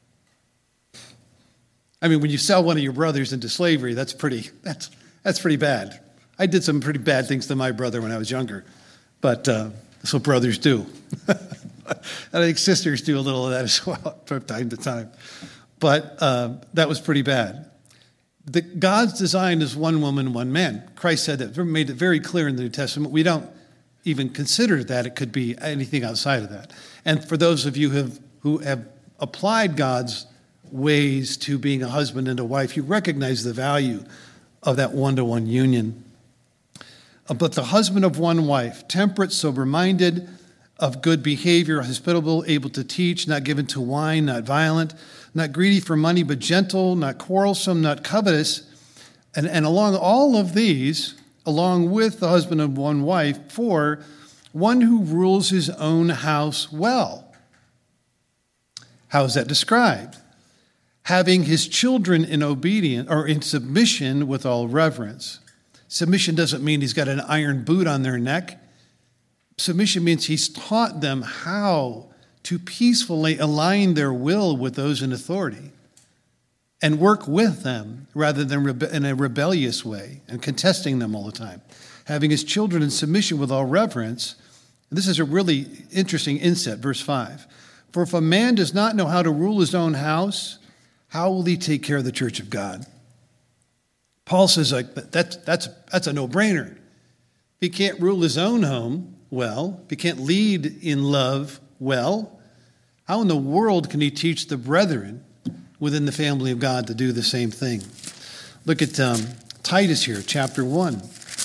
I mean, when you sell one of your brothers into slavery, that's pretty that's that's pretty bad. I did some pretty bad things to my brother when I was younger, but uh, that's what brothers do. And I think sisters do a little of that as well from time to time. But uh, that was pretty bad. The, God's design is one woman, one man. Christ said that, made it very clear in the New Testament. We don't even consider that it could be anything outside of that. And for those of you who have, who have applied God's ways to being a husband and a wife, you recognize the value of that one-to-one union. But the husband of one wife, temperate, sober-minded, of good behavior, hospitable, able to teach, not given to wine, not violent, not greedy for money, but gentle, not quarrelsome, not covetous. And, and along all of these, along with the husband of one wife, for one who rules his own house well. How is that described? Having his children in obedience or in submission with all reverence. Submission doesn't mean he's got an iron boot on their neck. Submission means he's taught them how to peacefully align their will with those in authority and work with them rather than rebe- in a rebellious way and contesting them all the time. Having his children in submission with all reverence. And this is a really interesting inset, verse five. For if a man does not know how to rule his own house, how will he take care of the church of God? Paul says like that's, that's, that's a no-brainer. If he can't rule his own home well, if he can't lead in love well, how in the world can he teach the brethren within the family of God to do the same thing? Look at um, Titus here, chapter one.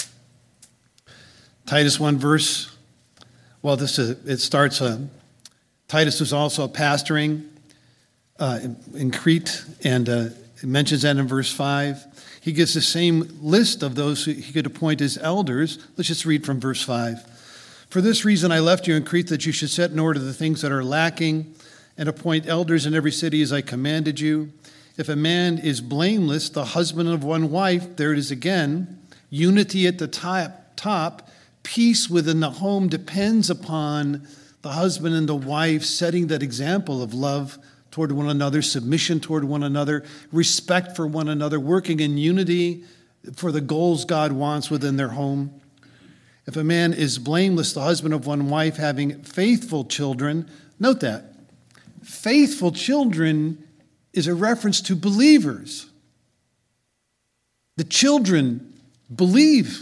Titus one verse, well, this is, it starts, uh, Titus was also pastoring uh, in, in Crete, and uh, it mentions that in verse five. He gives the same list of those who he could appoint as elders. Let's just read from verse five. For this reason I left you in Crete, that you should set in order the things that are lacking and appoint elders in every city as I commanded you. If a man is blameless, the husband of one wife, there it is again, unity at the top, top, peace within the home depends upon the husband and the wife setting that example of love toward one another, submission toward one another, respect for one another, working in unity for the goals God wants within their home. If a man is blameless, the husband of one wife, having faithful children, note that. Faithful children is a reference to believers. The children believe.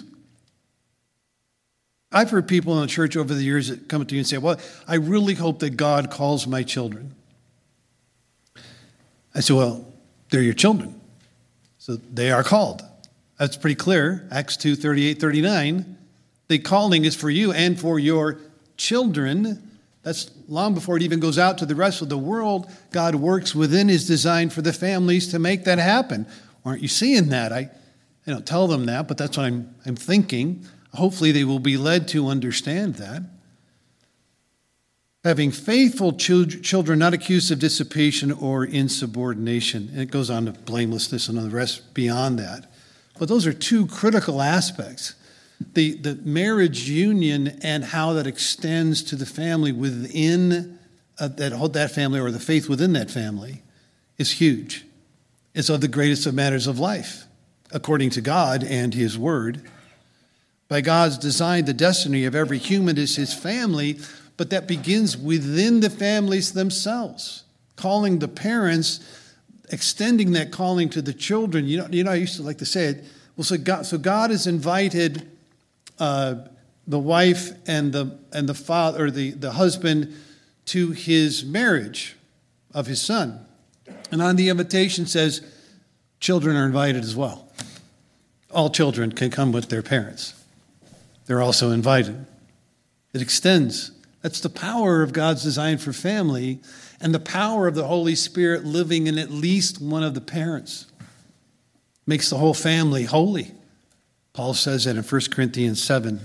I've heard people in the church over the years that come to you and say, well, I really hope that God calls my children. I said, well, they're your children. So they are called. That's pretty clear. Acts two, thirty-eight, thirty-nine. The calling is for you and for your children. That's long before it even goes out to the rest of the world. God works within his design for the families to make that happen. Aren't you seeing that? I, I don't tell them that, but that's what I'm, I'm thinking. Hopefully they will be led to understand that. Having faithful children not accused of dissipation or insubordination. And it goes on to blamelessness and the rest beyond that. But those are two critical aspects. The, the marriage union and how that extends to the family within uh, that, that family, or the faith within that family, is huge. It's of the greatest of matters of life, according to God and his word. By God's design, the destiny of every human is his family, but that begins within the families themselves. Calling the parents, extending that calling to the children. You know, you know I used to like to say it. Well, so God, so God has invited uh, the wife and the and the father, or the, the husband, to his marriage of his son. And on the invitation says, children are invited as well. All children can come with their parents. They're also invited. It extends. That's the power of God's design for family, and the power of the Holy Spirit living in at least one of the parents. Makes the whole family holy. Paul says that in First Corinthians seven.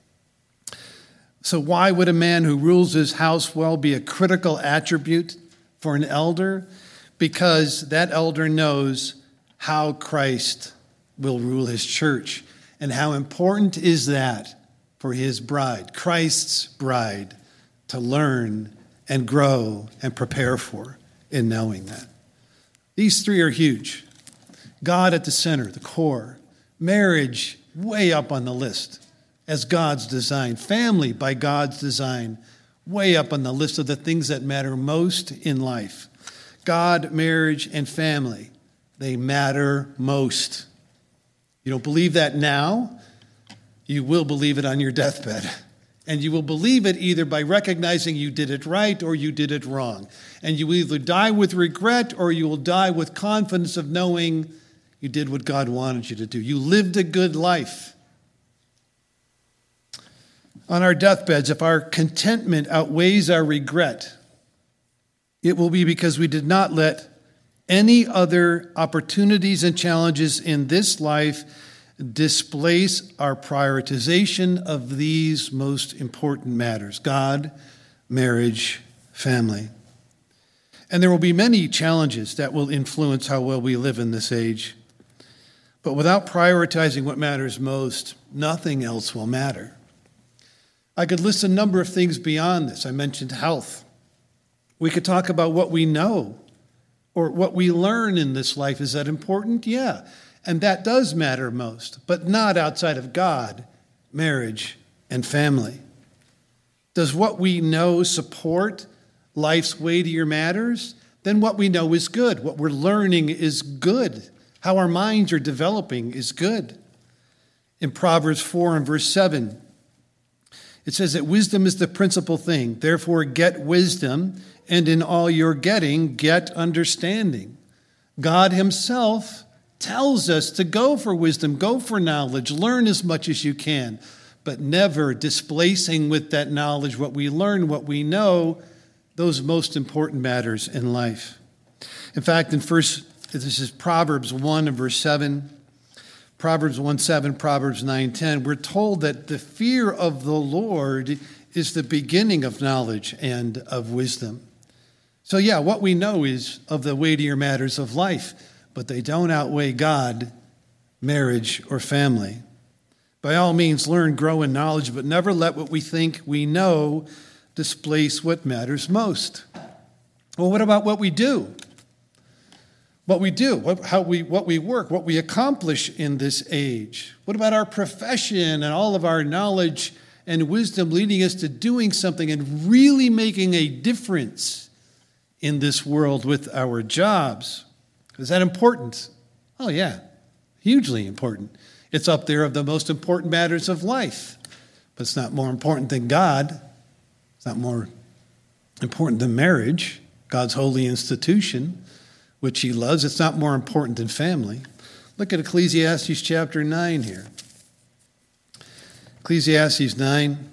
So why would a man who rules his house well be a critical attribute for an elder? Because that elder knows how Christ will rule his church. And how important is that for his bride, Christ's bride, to learn and grow and prepare for in knowing that. These three are huge. God at the center, the core. Marriage way up on the list as God's design. Family by God's design way up on the list of the things that matter most in life. God, marriage, and family, they matter most. You don't believe that now, you will believe it on your deathbed. And you will believe it either by recognizing you did it right or you did it wrong. And you will either die with regret or you will die with confidence of knowing you did what God wanted you to do. You lived a good life. On our deathbeds, if our contentment outweighs our regret, it will be because we did not let any other opportunities and challenges in this life displace our prioritization of these most important matters: God, marriage, family. And there will be many challenges that will influence how well we live in this age. But without prioritizing what matters most, nothing else will matter. I could list a number of things beyond this. I mentioned health. We could talk about what we know or what we learn in this life. Is that important? Yeah. And that does matter most, but not outside of God, marriage, and family. Does what we know support life's weightier matters? Then what we know is good. What we're learning is good. How our minds are developing is good. In Proverbs four and verse seven, it says that wisdom is the principal thing. Therefore, get wisdom, and in all your getting, get understanding. God himself tells us to go for wisdom, go for knowledge, learn as much as you can, but never displacing with that knowledge what we learn, what we know, those most important matters in life. In fact, in first, this is Proverbs one and verse seven, Proverbs one seven, Proverbs nine ten, we're told that the fear of the Lord is the beginning of knowledge and of wisdom. So yeah, what we know is of the weightier matters of life, but they don't outweigh God, marriage, or family. By all means, learn, grow in knowledge, but never let what we think we know displace what matters most. Well, what about what we do? What we do, what, how we, what we work, what we accomplish in this age. What about our profession and all of our knowledge and wisdom leading us to doing something and really making a difference in this world with our jobs? Is that important? Oh, yeah, hugely important. It's up there of the most important matters of life. But it's not more important than God. It's not more important than marriage, God's holy institution, which he loves. It's not more important than family. Look at Ecclesiastes chapter nine here. Ecclesiastes nine.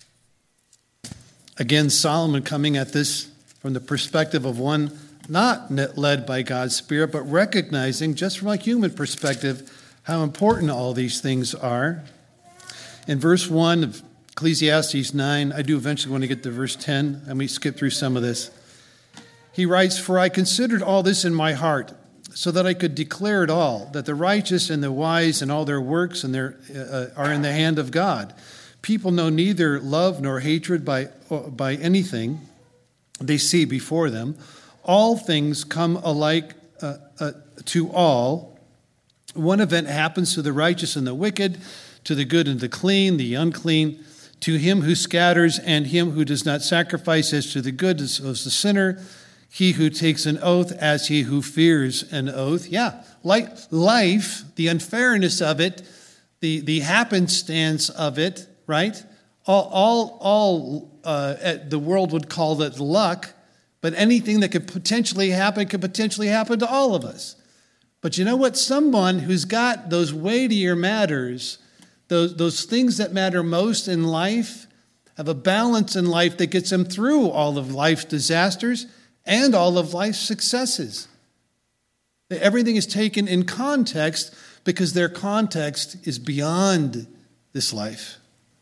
Again, Solomon coming at this from the perspective of one not led by God's Spirit, but recognizing just from a human perspective how important all these things are. In verse one of Ecclesiastes nine, I do eventually want to get to verse ten. Let me skip through some of this. He writes, "For I considered all this in my heart, so that I could declare it all, that the righteous and the wise and all their works and their uh, are in the hand of God. People know neither love nor hatred by, by anything they see before them. All things come alike uh, uh, to all. One event happens to the righteous and the wicked, to the good and the clean, the unclean, to him who scatters and him who does not sacrifice, as to the good as the sinner, he who takes an oath as he who fears an oath." Yeah, like life, the unfairness of it, the, the happenstance of it, right? All, all, all uh, the world would call it luck, but anything that could potentially happen could potentially happen to all of us. But you know what? Someone who's got those weightier matters, those, those things that matter most in life, have a balance in life that gets them through all of life's disasters and all of life's successes. Everything is taken in context because their context is beyond this life.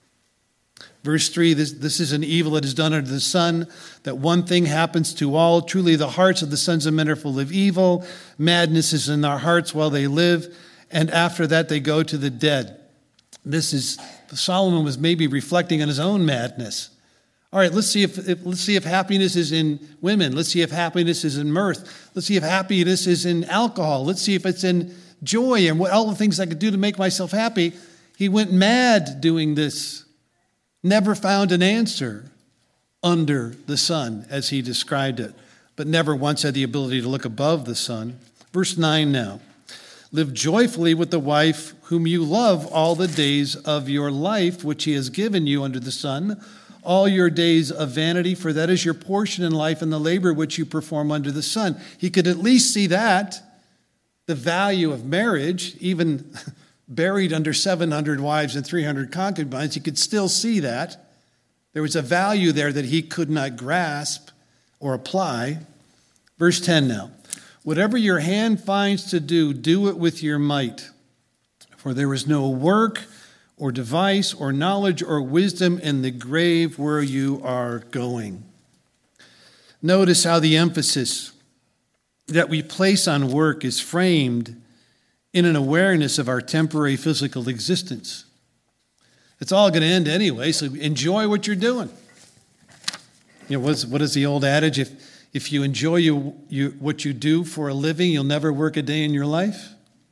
Verse three, this, this is an evil that is done under the sun, that one thing happens to all. Truly the hearts of the sons of men are full of evil. Madness is in their hearts while they live, and after that they go to the dead. This is, Solomon was maybe reflecting on his own madness. All right, let's see if, if let's see if happiness is in women. Let's see if happiness is in mirth. Let's see if happiness is in alcohol. Let's see if it's in joy and what all the things I could do to make myself happy. He went mad doing this. Never found an answer under the sun, as he described it, but never once had the ability to look above the sun. Verse nine now. "Live joyfully with the wife whom you love all the days of your life, which he has given you under the sun, all your days of vanity, for that is your portion in life and the labor which you perform under the sun." He could at least see that, the value of marriage, even buried under seven hundred wives and three hundred concubines, he could still see that. There was a value there that he could not grasp or apply. Verse ten now. "Whatever your hand finds to do, do it with your might. For there is no work or device or knowledge or wisdom in the grave where you are going." Notice how the emphasis that we place on work is framed in an awareness of our temporary physical existence. It's all going to end anyway, so enjoy what you're doing. You know, what's, what is the old adage? If, if you enjoy you, you, what you do for a living, you'll never work a day in your life.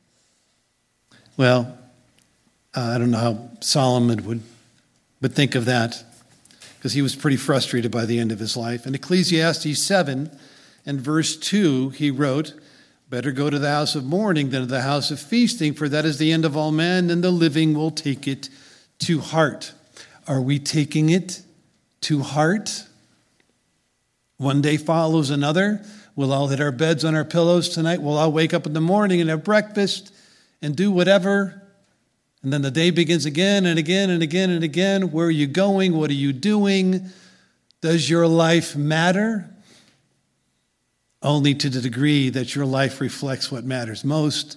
Well, Uh, I don't know how Solomon would, would think of that, because he was pretty frustrated by the end of his life. In Ecclesiastes seven and verse two, he wrote, "Better go to the house of mourning than to the house of feasting, for that is the end of all men, and the living will take it to heart." Are we taking it to heart? One day follows another. We'll all hit our beds on our pillows tonight. We'll all wake up in the morning and have breakfast and do whatever. And then the day begins again and again and again and again. Where are you going? What are you doing? Does your life matter? Only to the degree that your life reflects what matters most: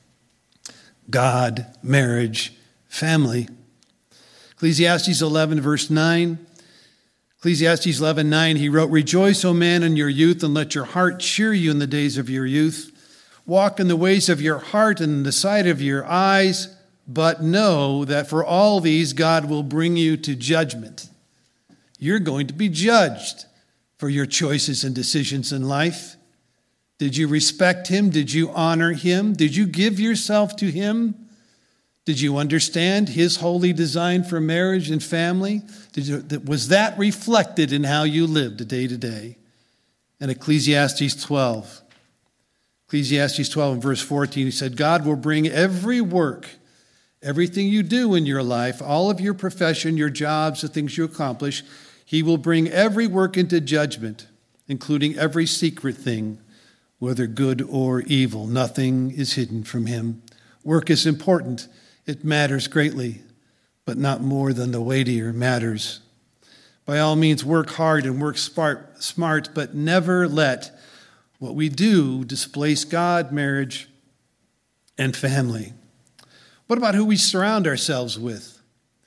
God, marriage, family. Ecclesiastes eleven, verse nine. Ecclesiastes eleven, nine, he wrote, "Rejoice, O man, in your youth, and let your heart cheer you in the days of your youth. Walk in the ways of your heart and in the sight of your eyes. But know that for all these God will bring you to judgment." You're going to be judged for your choices and decisions in life. Did you respect him? Did you honor him? Did you give yourself to him? Did you understand his holy design for marriage and family? Did you, was that reflected in how you lived day to day? And Ecclesiastes twelve. Ecclesiastes twelve and verse fourteen, he said, "God will bring every work, everything you do in your life, all of your profession, your jobs, the things you accomplish, he will bring every work into judgment, including every secret thing, whether good or evil. Nothing is hidden from him." Work is important. It matters greatly, but not more than the weightier matters. By all means, work hard and work smart, smart, but never let what we do displace God, marriage, and family. What about who we surround ourselves with?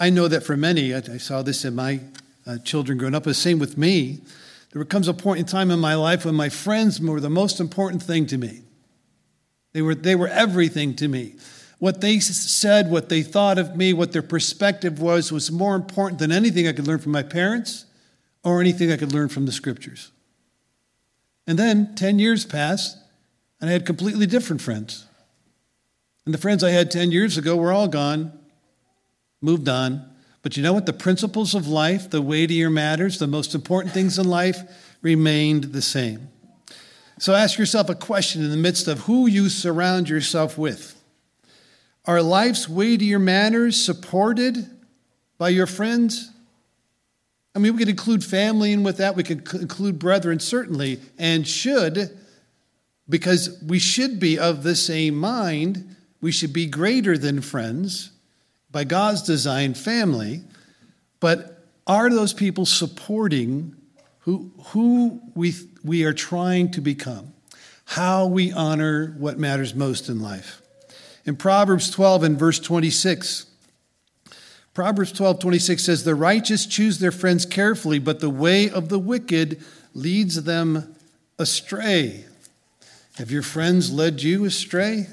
I know that for many, I, I saw this in my uh, children growing up, the same with me. There comes a point in time in my life when my friends were the most important thing to me. They were, they were everything to me. What they said, what they thought of me, what their perspective was, was more important than anything I could learn from my parents or anything I could learn from the scriptures. And then ten years passed, and I had completely different friends. And the friends I had ten years ago were all gone, moved on. But you know what? The principles of life, the weightier matters, the most important things in life remained the same. So ask yourself a question in the midst of who you surround yourself with. Are life's weightier matters supported by your friends? I mean, we could include family in with that. We could include brethren, certainly, and should, because we should be of the same mind. We should be greater than friends by God's design, family. But are those people supporting who, who we, we are trying to become? How we honor what matters most in life? In Proverbs twelve and verse twenty-six, Proverbs twelve, twenty-six says, "The righteous choose their friends carefully, but the way of the wicked leads them astray." Have your friends led you astray?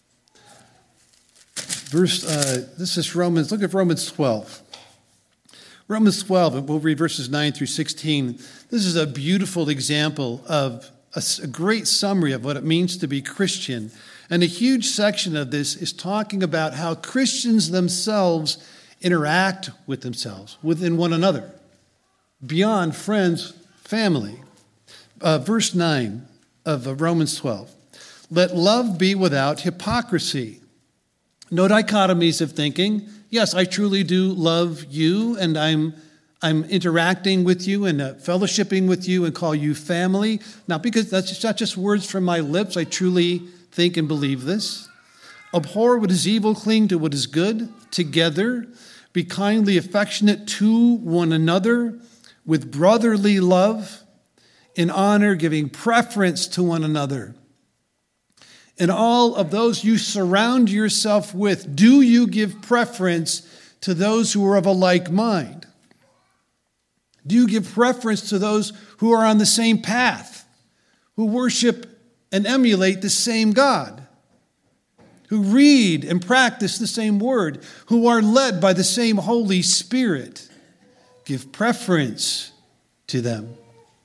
Verse, uh, this is Romans, look at Romans twelve. Romans twelve, and we'll read verses nine through sixteen. This is a beautiful example of a, a great summary of what it means to be Christian. And a huge section of this is talking about how Christians themselves interact with themselves, within one another, beyond friends, family. Uh, verse nine of Romans twelve. "Let love be without hypocrisy." No dichotomies of thinking. Yes, I truly do love you, and I'm I'm interacting with you and uh, fellowshipping with you and call you family. Not because that's just, not just words from my lips. I truly think and believe this. "Abhor what is evil, cling to what is good. Together, be kindly affectionate to one another with brotherly love, in honor, giving preference to one another. In all of those you surround yourself with, do you give preference to those who are of a like mind? Do you give preference to those who are on the same path, who worship and emulate the same God, who read and practice the same word, who are led by the same Holy Spirit? Give preference to them."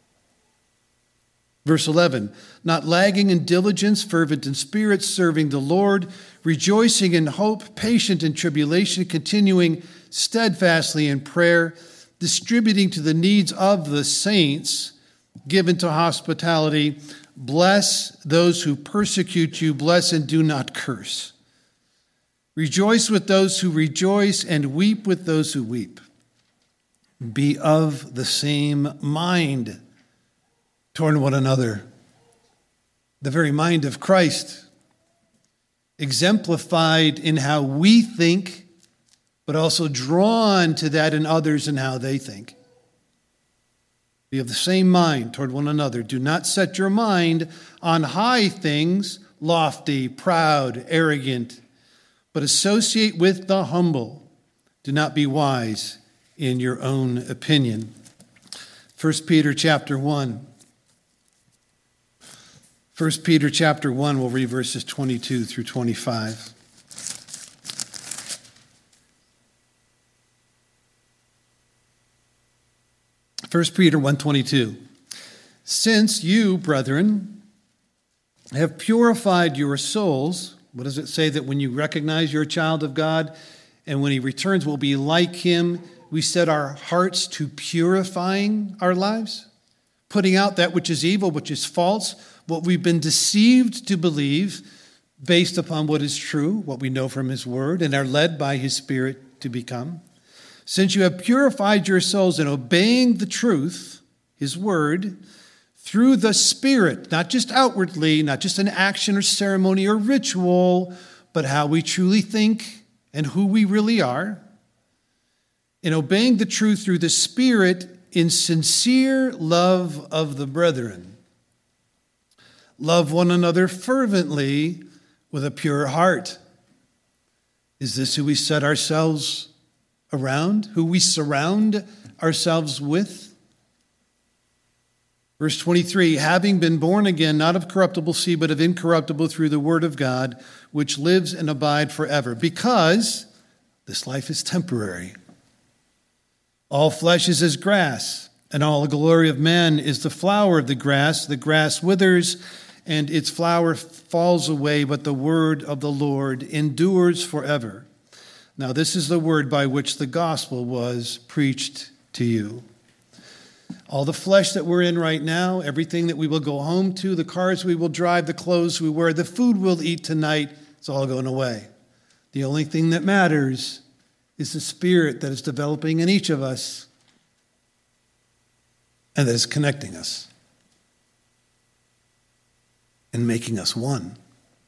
Verse eleven, "Not lagging in diligence, fervent in spirit, serving the Lord, rejoicing in hope, patient in tribulation, continuing steadfastly in prayer, distributing to the needs of the saints, given to hospitality. Bless those who persecute you, bless and do not curse. Rejoice with those who rejoice, and weep with those who weep. Be of the same mind toward one another." The very mind of Christ, exemplified in how we think, but also drawn to that in others and how they think. Be of the same mind toward one another. Do not set your mind on high things, lofty, proud, arrogant, but associate with the humble. Do not be wise in your own opinion. First Peter chapter one. First Peter chapter one, we'll read verses twenty-two through twenty-five. First Peter one twenty-two. "Since you, brethren, have purified your souls," what does it say? That when you recognize you're a child of God and when he returns we'll be like him, we set our hearts to purifying our lives, putting out that which is evil, which is false, what we've been deceived to believe based upon what is true, what we know from his word, and are led by his Spirit to become. "Since you have purified your souls in obeying the truth," his word, "through the Spirit," not just outwardly, not just an action or ceremony or ritual, but how we truly think and who we really are. "In obeying the truth through the Spirit in sincere love of the brethren. Love one another fervently with a pure heart." Is this who we set ourselves around, who we surround ourselves with. Verse twenty-three, having been born again, not of corruptible seed, but of incorruptible through the word of God, which lives and abides forever. Because this life is temporary. All flesh is as grass, and all the glory of man is the flower of the grass. The grass withers, and its flower falls away, but the word of the Lord endures forever. Now this is the word by which the gospel was preached to you. All the flesh that we're in right now, everything that we will go home to, the cars we will drive, the clothes we wear, the food we'll eat tonight, it's all going away. The only thing that matters is the spirit that is developing in each of us and that is connecting us and making us one.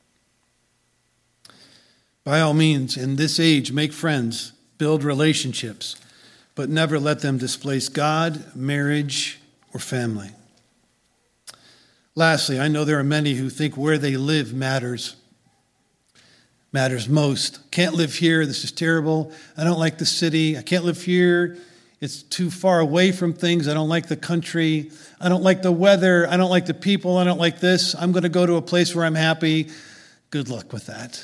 By all means, in this age, make friends, build relationships, but never let them displace God, marriage, or family. Lastly, I know there are many who think where they live matters, matters most. Can't live here, this is terrible. I don't like the city. I can't live here. It's too far away from things. I don't like the country. I don't like the weather. I don't like the people. I don't like this. I'm going to go to a place where I'm happy. Good luck with that.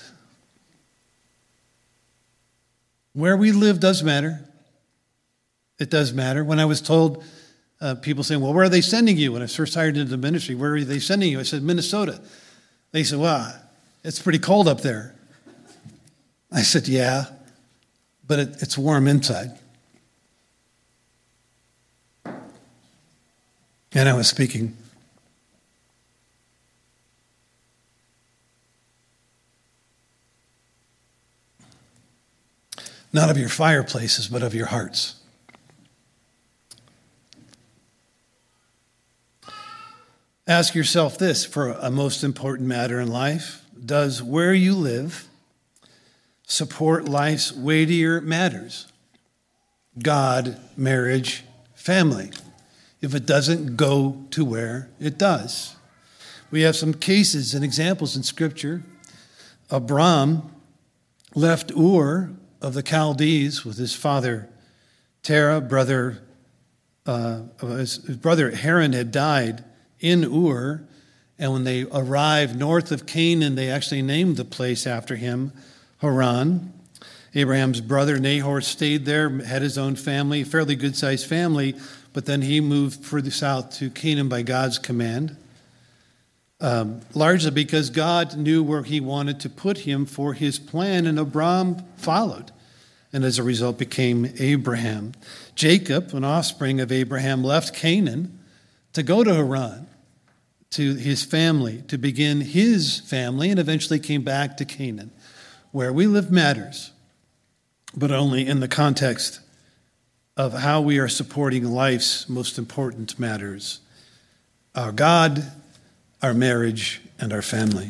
Where we live does matter. It does matter. When I was told, uh, people saying, well, where are they sending you? When I first hired into the ministry, where are they sending you? I said, Minnesota. They said, well, it's pretty cold up there. I said, yeah, but it, it's warm inside. And I was speaking. Not of your fireplaces, but of your hearts. Ask yourself this for a most important matter in life. Does where you live support life's weightier matters? God, marriage, family. If it doesn't, go to where it does. We have some cases and examples in Scripture. Abram left Ur of the Chaldees with his father Terah, brother, uh, his brother Haran had died in Ur, and when they arrived north of Canaan, they actually named the place after him, Haran. Abraham's brother Nahor stayed there, had his own family, a fairly good-sized family, but then he moved further south to Canaan by God's command, um, largely because God knew where he wanted to put him for his plan, and Abram followed, and as a result became Abraham. Jacob, an offspring of Abraham, left Canaan to go to Haran, to his family, to begin his family, and eventually came back to Canaan. Where we live matters, but only in the context of how we are supporting life's most important matters: our God, our marriage, and our family.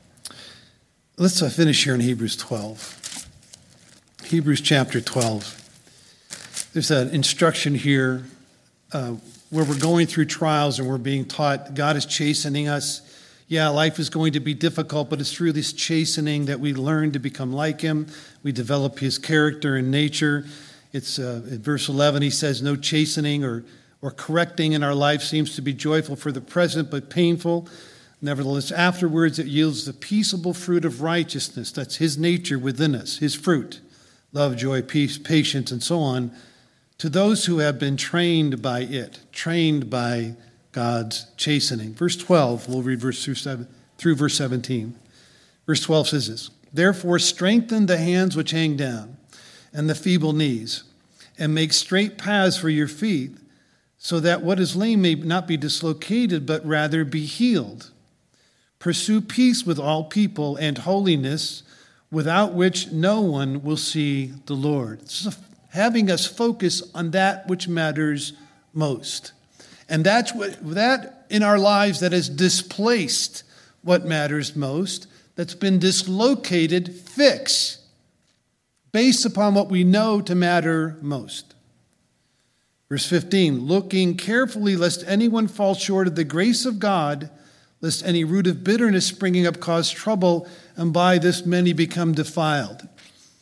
Let's uh, finish here in Hebrews twelve. Hebrews chapter twelve. There's an instruction here uh, where we're going through trials and we're being taught God is chastening us. Yeah, life is going to be difficult, but it's through this chastening that we learn to become like him. We develop his character and nature. It's uh, in verse eleven, he says, no chastening or, or correcting in our life seems to be joyful for the present, but painful. Nevertheless, afterwards it yields the peaceable fruit of righteousness. That's his nature within us, his fruit. Love, joy, peace, patience, and so on. To those who have been trained by it, trained by God's chastening. Verse twelve, we'll read verse through, seven, through verse seventeen. Verse twelve says this: therefore strengthen the hands which hang down, and the feeble knees, and make straight paths for your feet, so that what is lame may not be dislocated, but rather be healed. Pursue peace with all people and holiness, without which no one will see the Lord. This is having us focus on that which matters most. And that's what that in our lives that has displaced what matters most, that's been dislocated, fix based upon what we know to matter most. Verse fifteen, looking carefully lest anyone fall short of the grace of God, lest any root of bitterness springing up cause trouble, and by this many become defiled.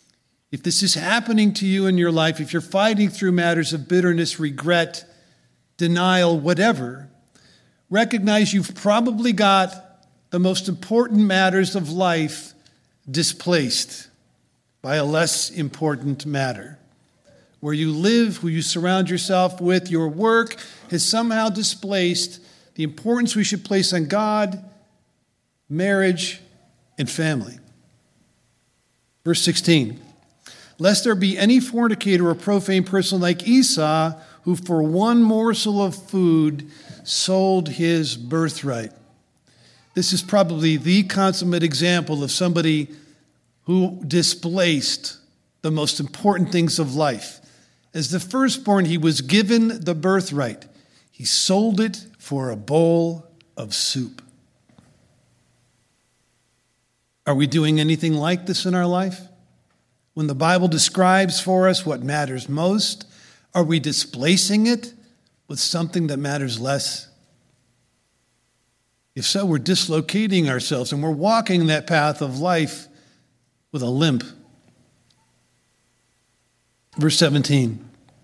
If this is happening to you in your life, if you're fighting through matters of bitterness, regret, denial, whatever, recognize you've probably got the most important matters of life displaced by a less important matter. Where you live, who you surround yourself with, your work has somehow displaced the importance we should place on God, marriage, and family. Verse sixteen, lest there be any fornicator or profane person like Esau, who for one morsel of food sold his birthright. This is probably the consummate example of somebody who displaced the most important things of life. As the firstborn, he was given the birthright. He sold it for a bowl of soup. Are we doing anything like this in our life? When the Bible describes for us what matters most, are we displacing it with something that matters less? If so, we're dislocating ourselves and we're walking that path of life with a limp. Verse seventeen.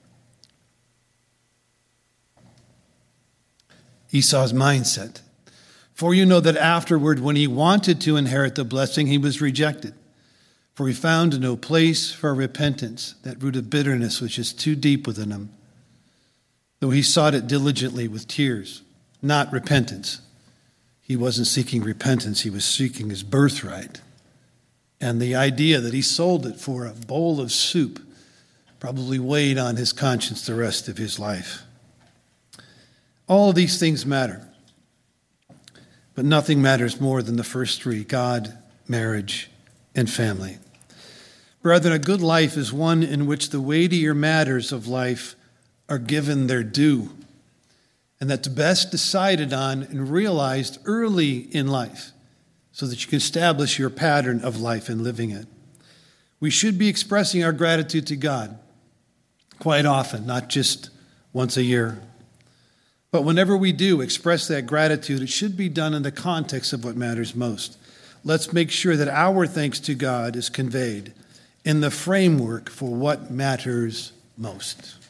Esau's mindset. For you know that afterward, when he wanted to inherit the blessing, he was rejected. For he found no place for repentance, that root of bitterness was just too deep within him. Though he sought it diligently with tears, not repentance. He wasn't seeking repentance, he was seeking his birthright. And the idea that he sold it for a bowl of soup probably weighed on his conscience the rest of his life. All of these things matter. But nothing matters more than the first three: God, marriage, and family. Brethren, a good life is one in which the weightier matters of life are given their due, and that's best decided on and realized early in life so that you can establish your pattern of life and living it. We should be expressing our gratitude to God quite often, not just once a year. But whenever we do express that gratitude, it should be done in the context of what matters most. Let's make sure that our thanks to God is conveyed in the framework for what matters most.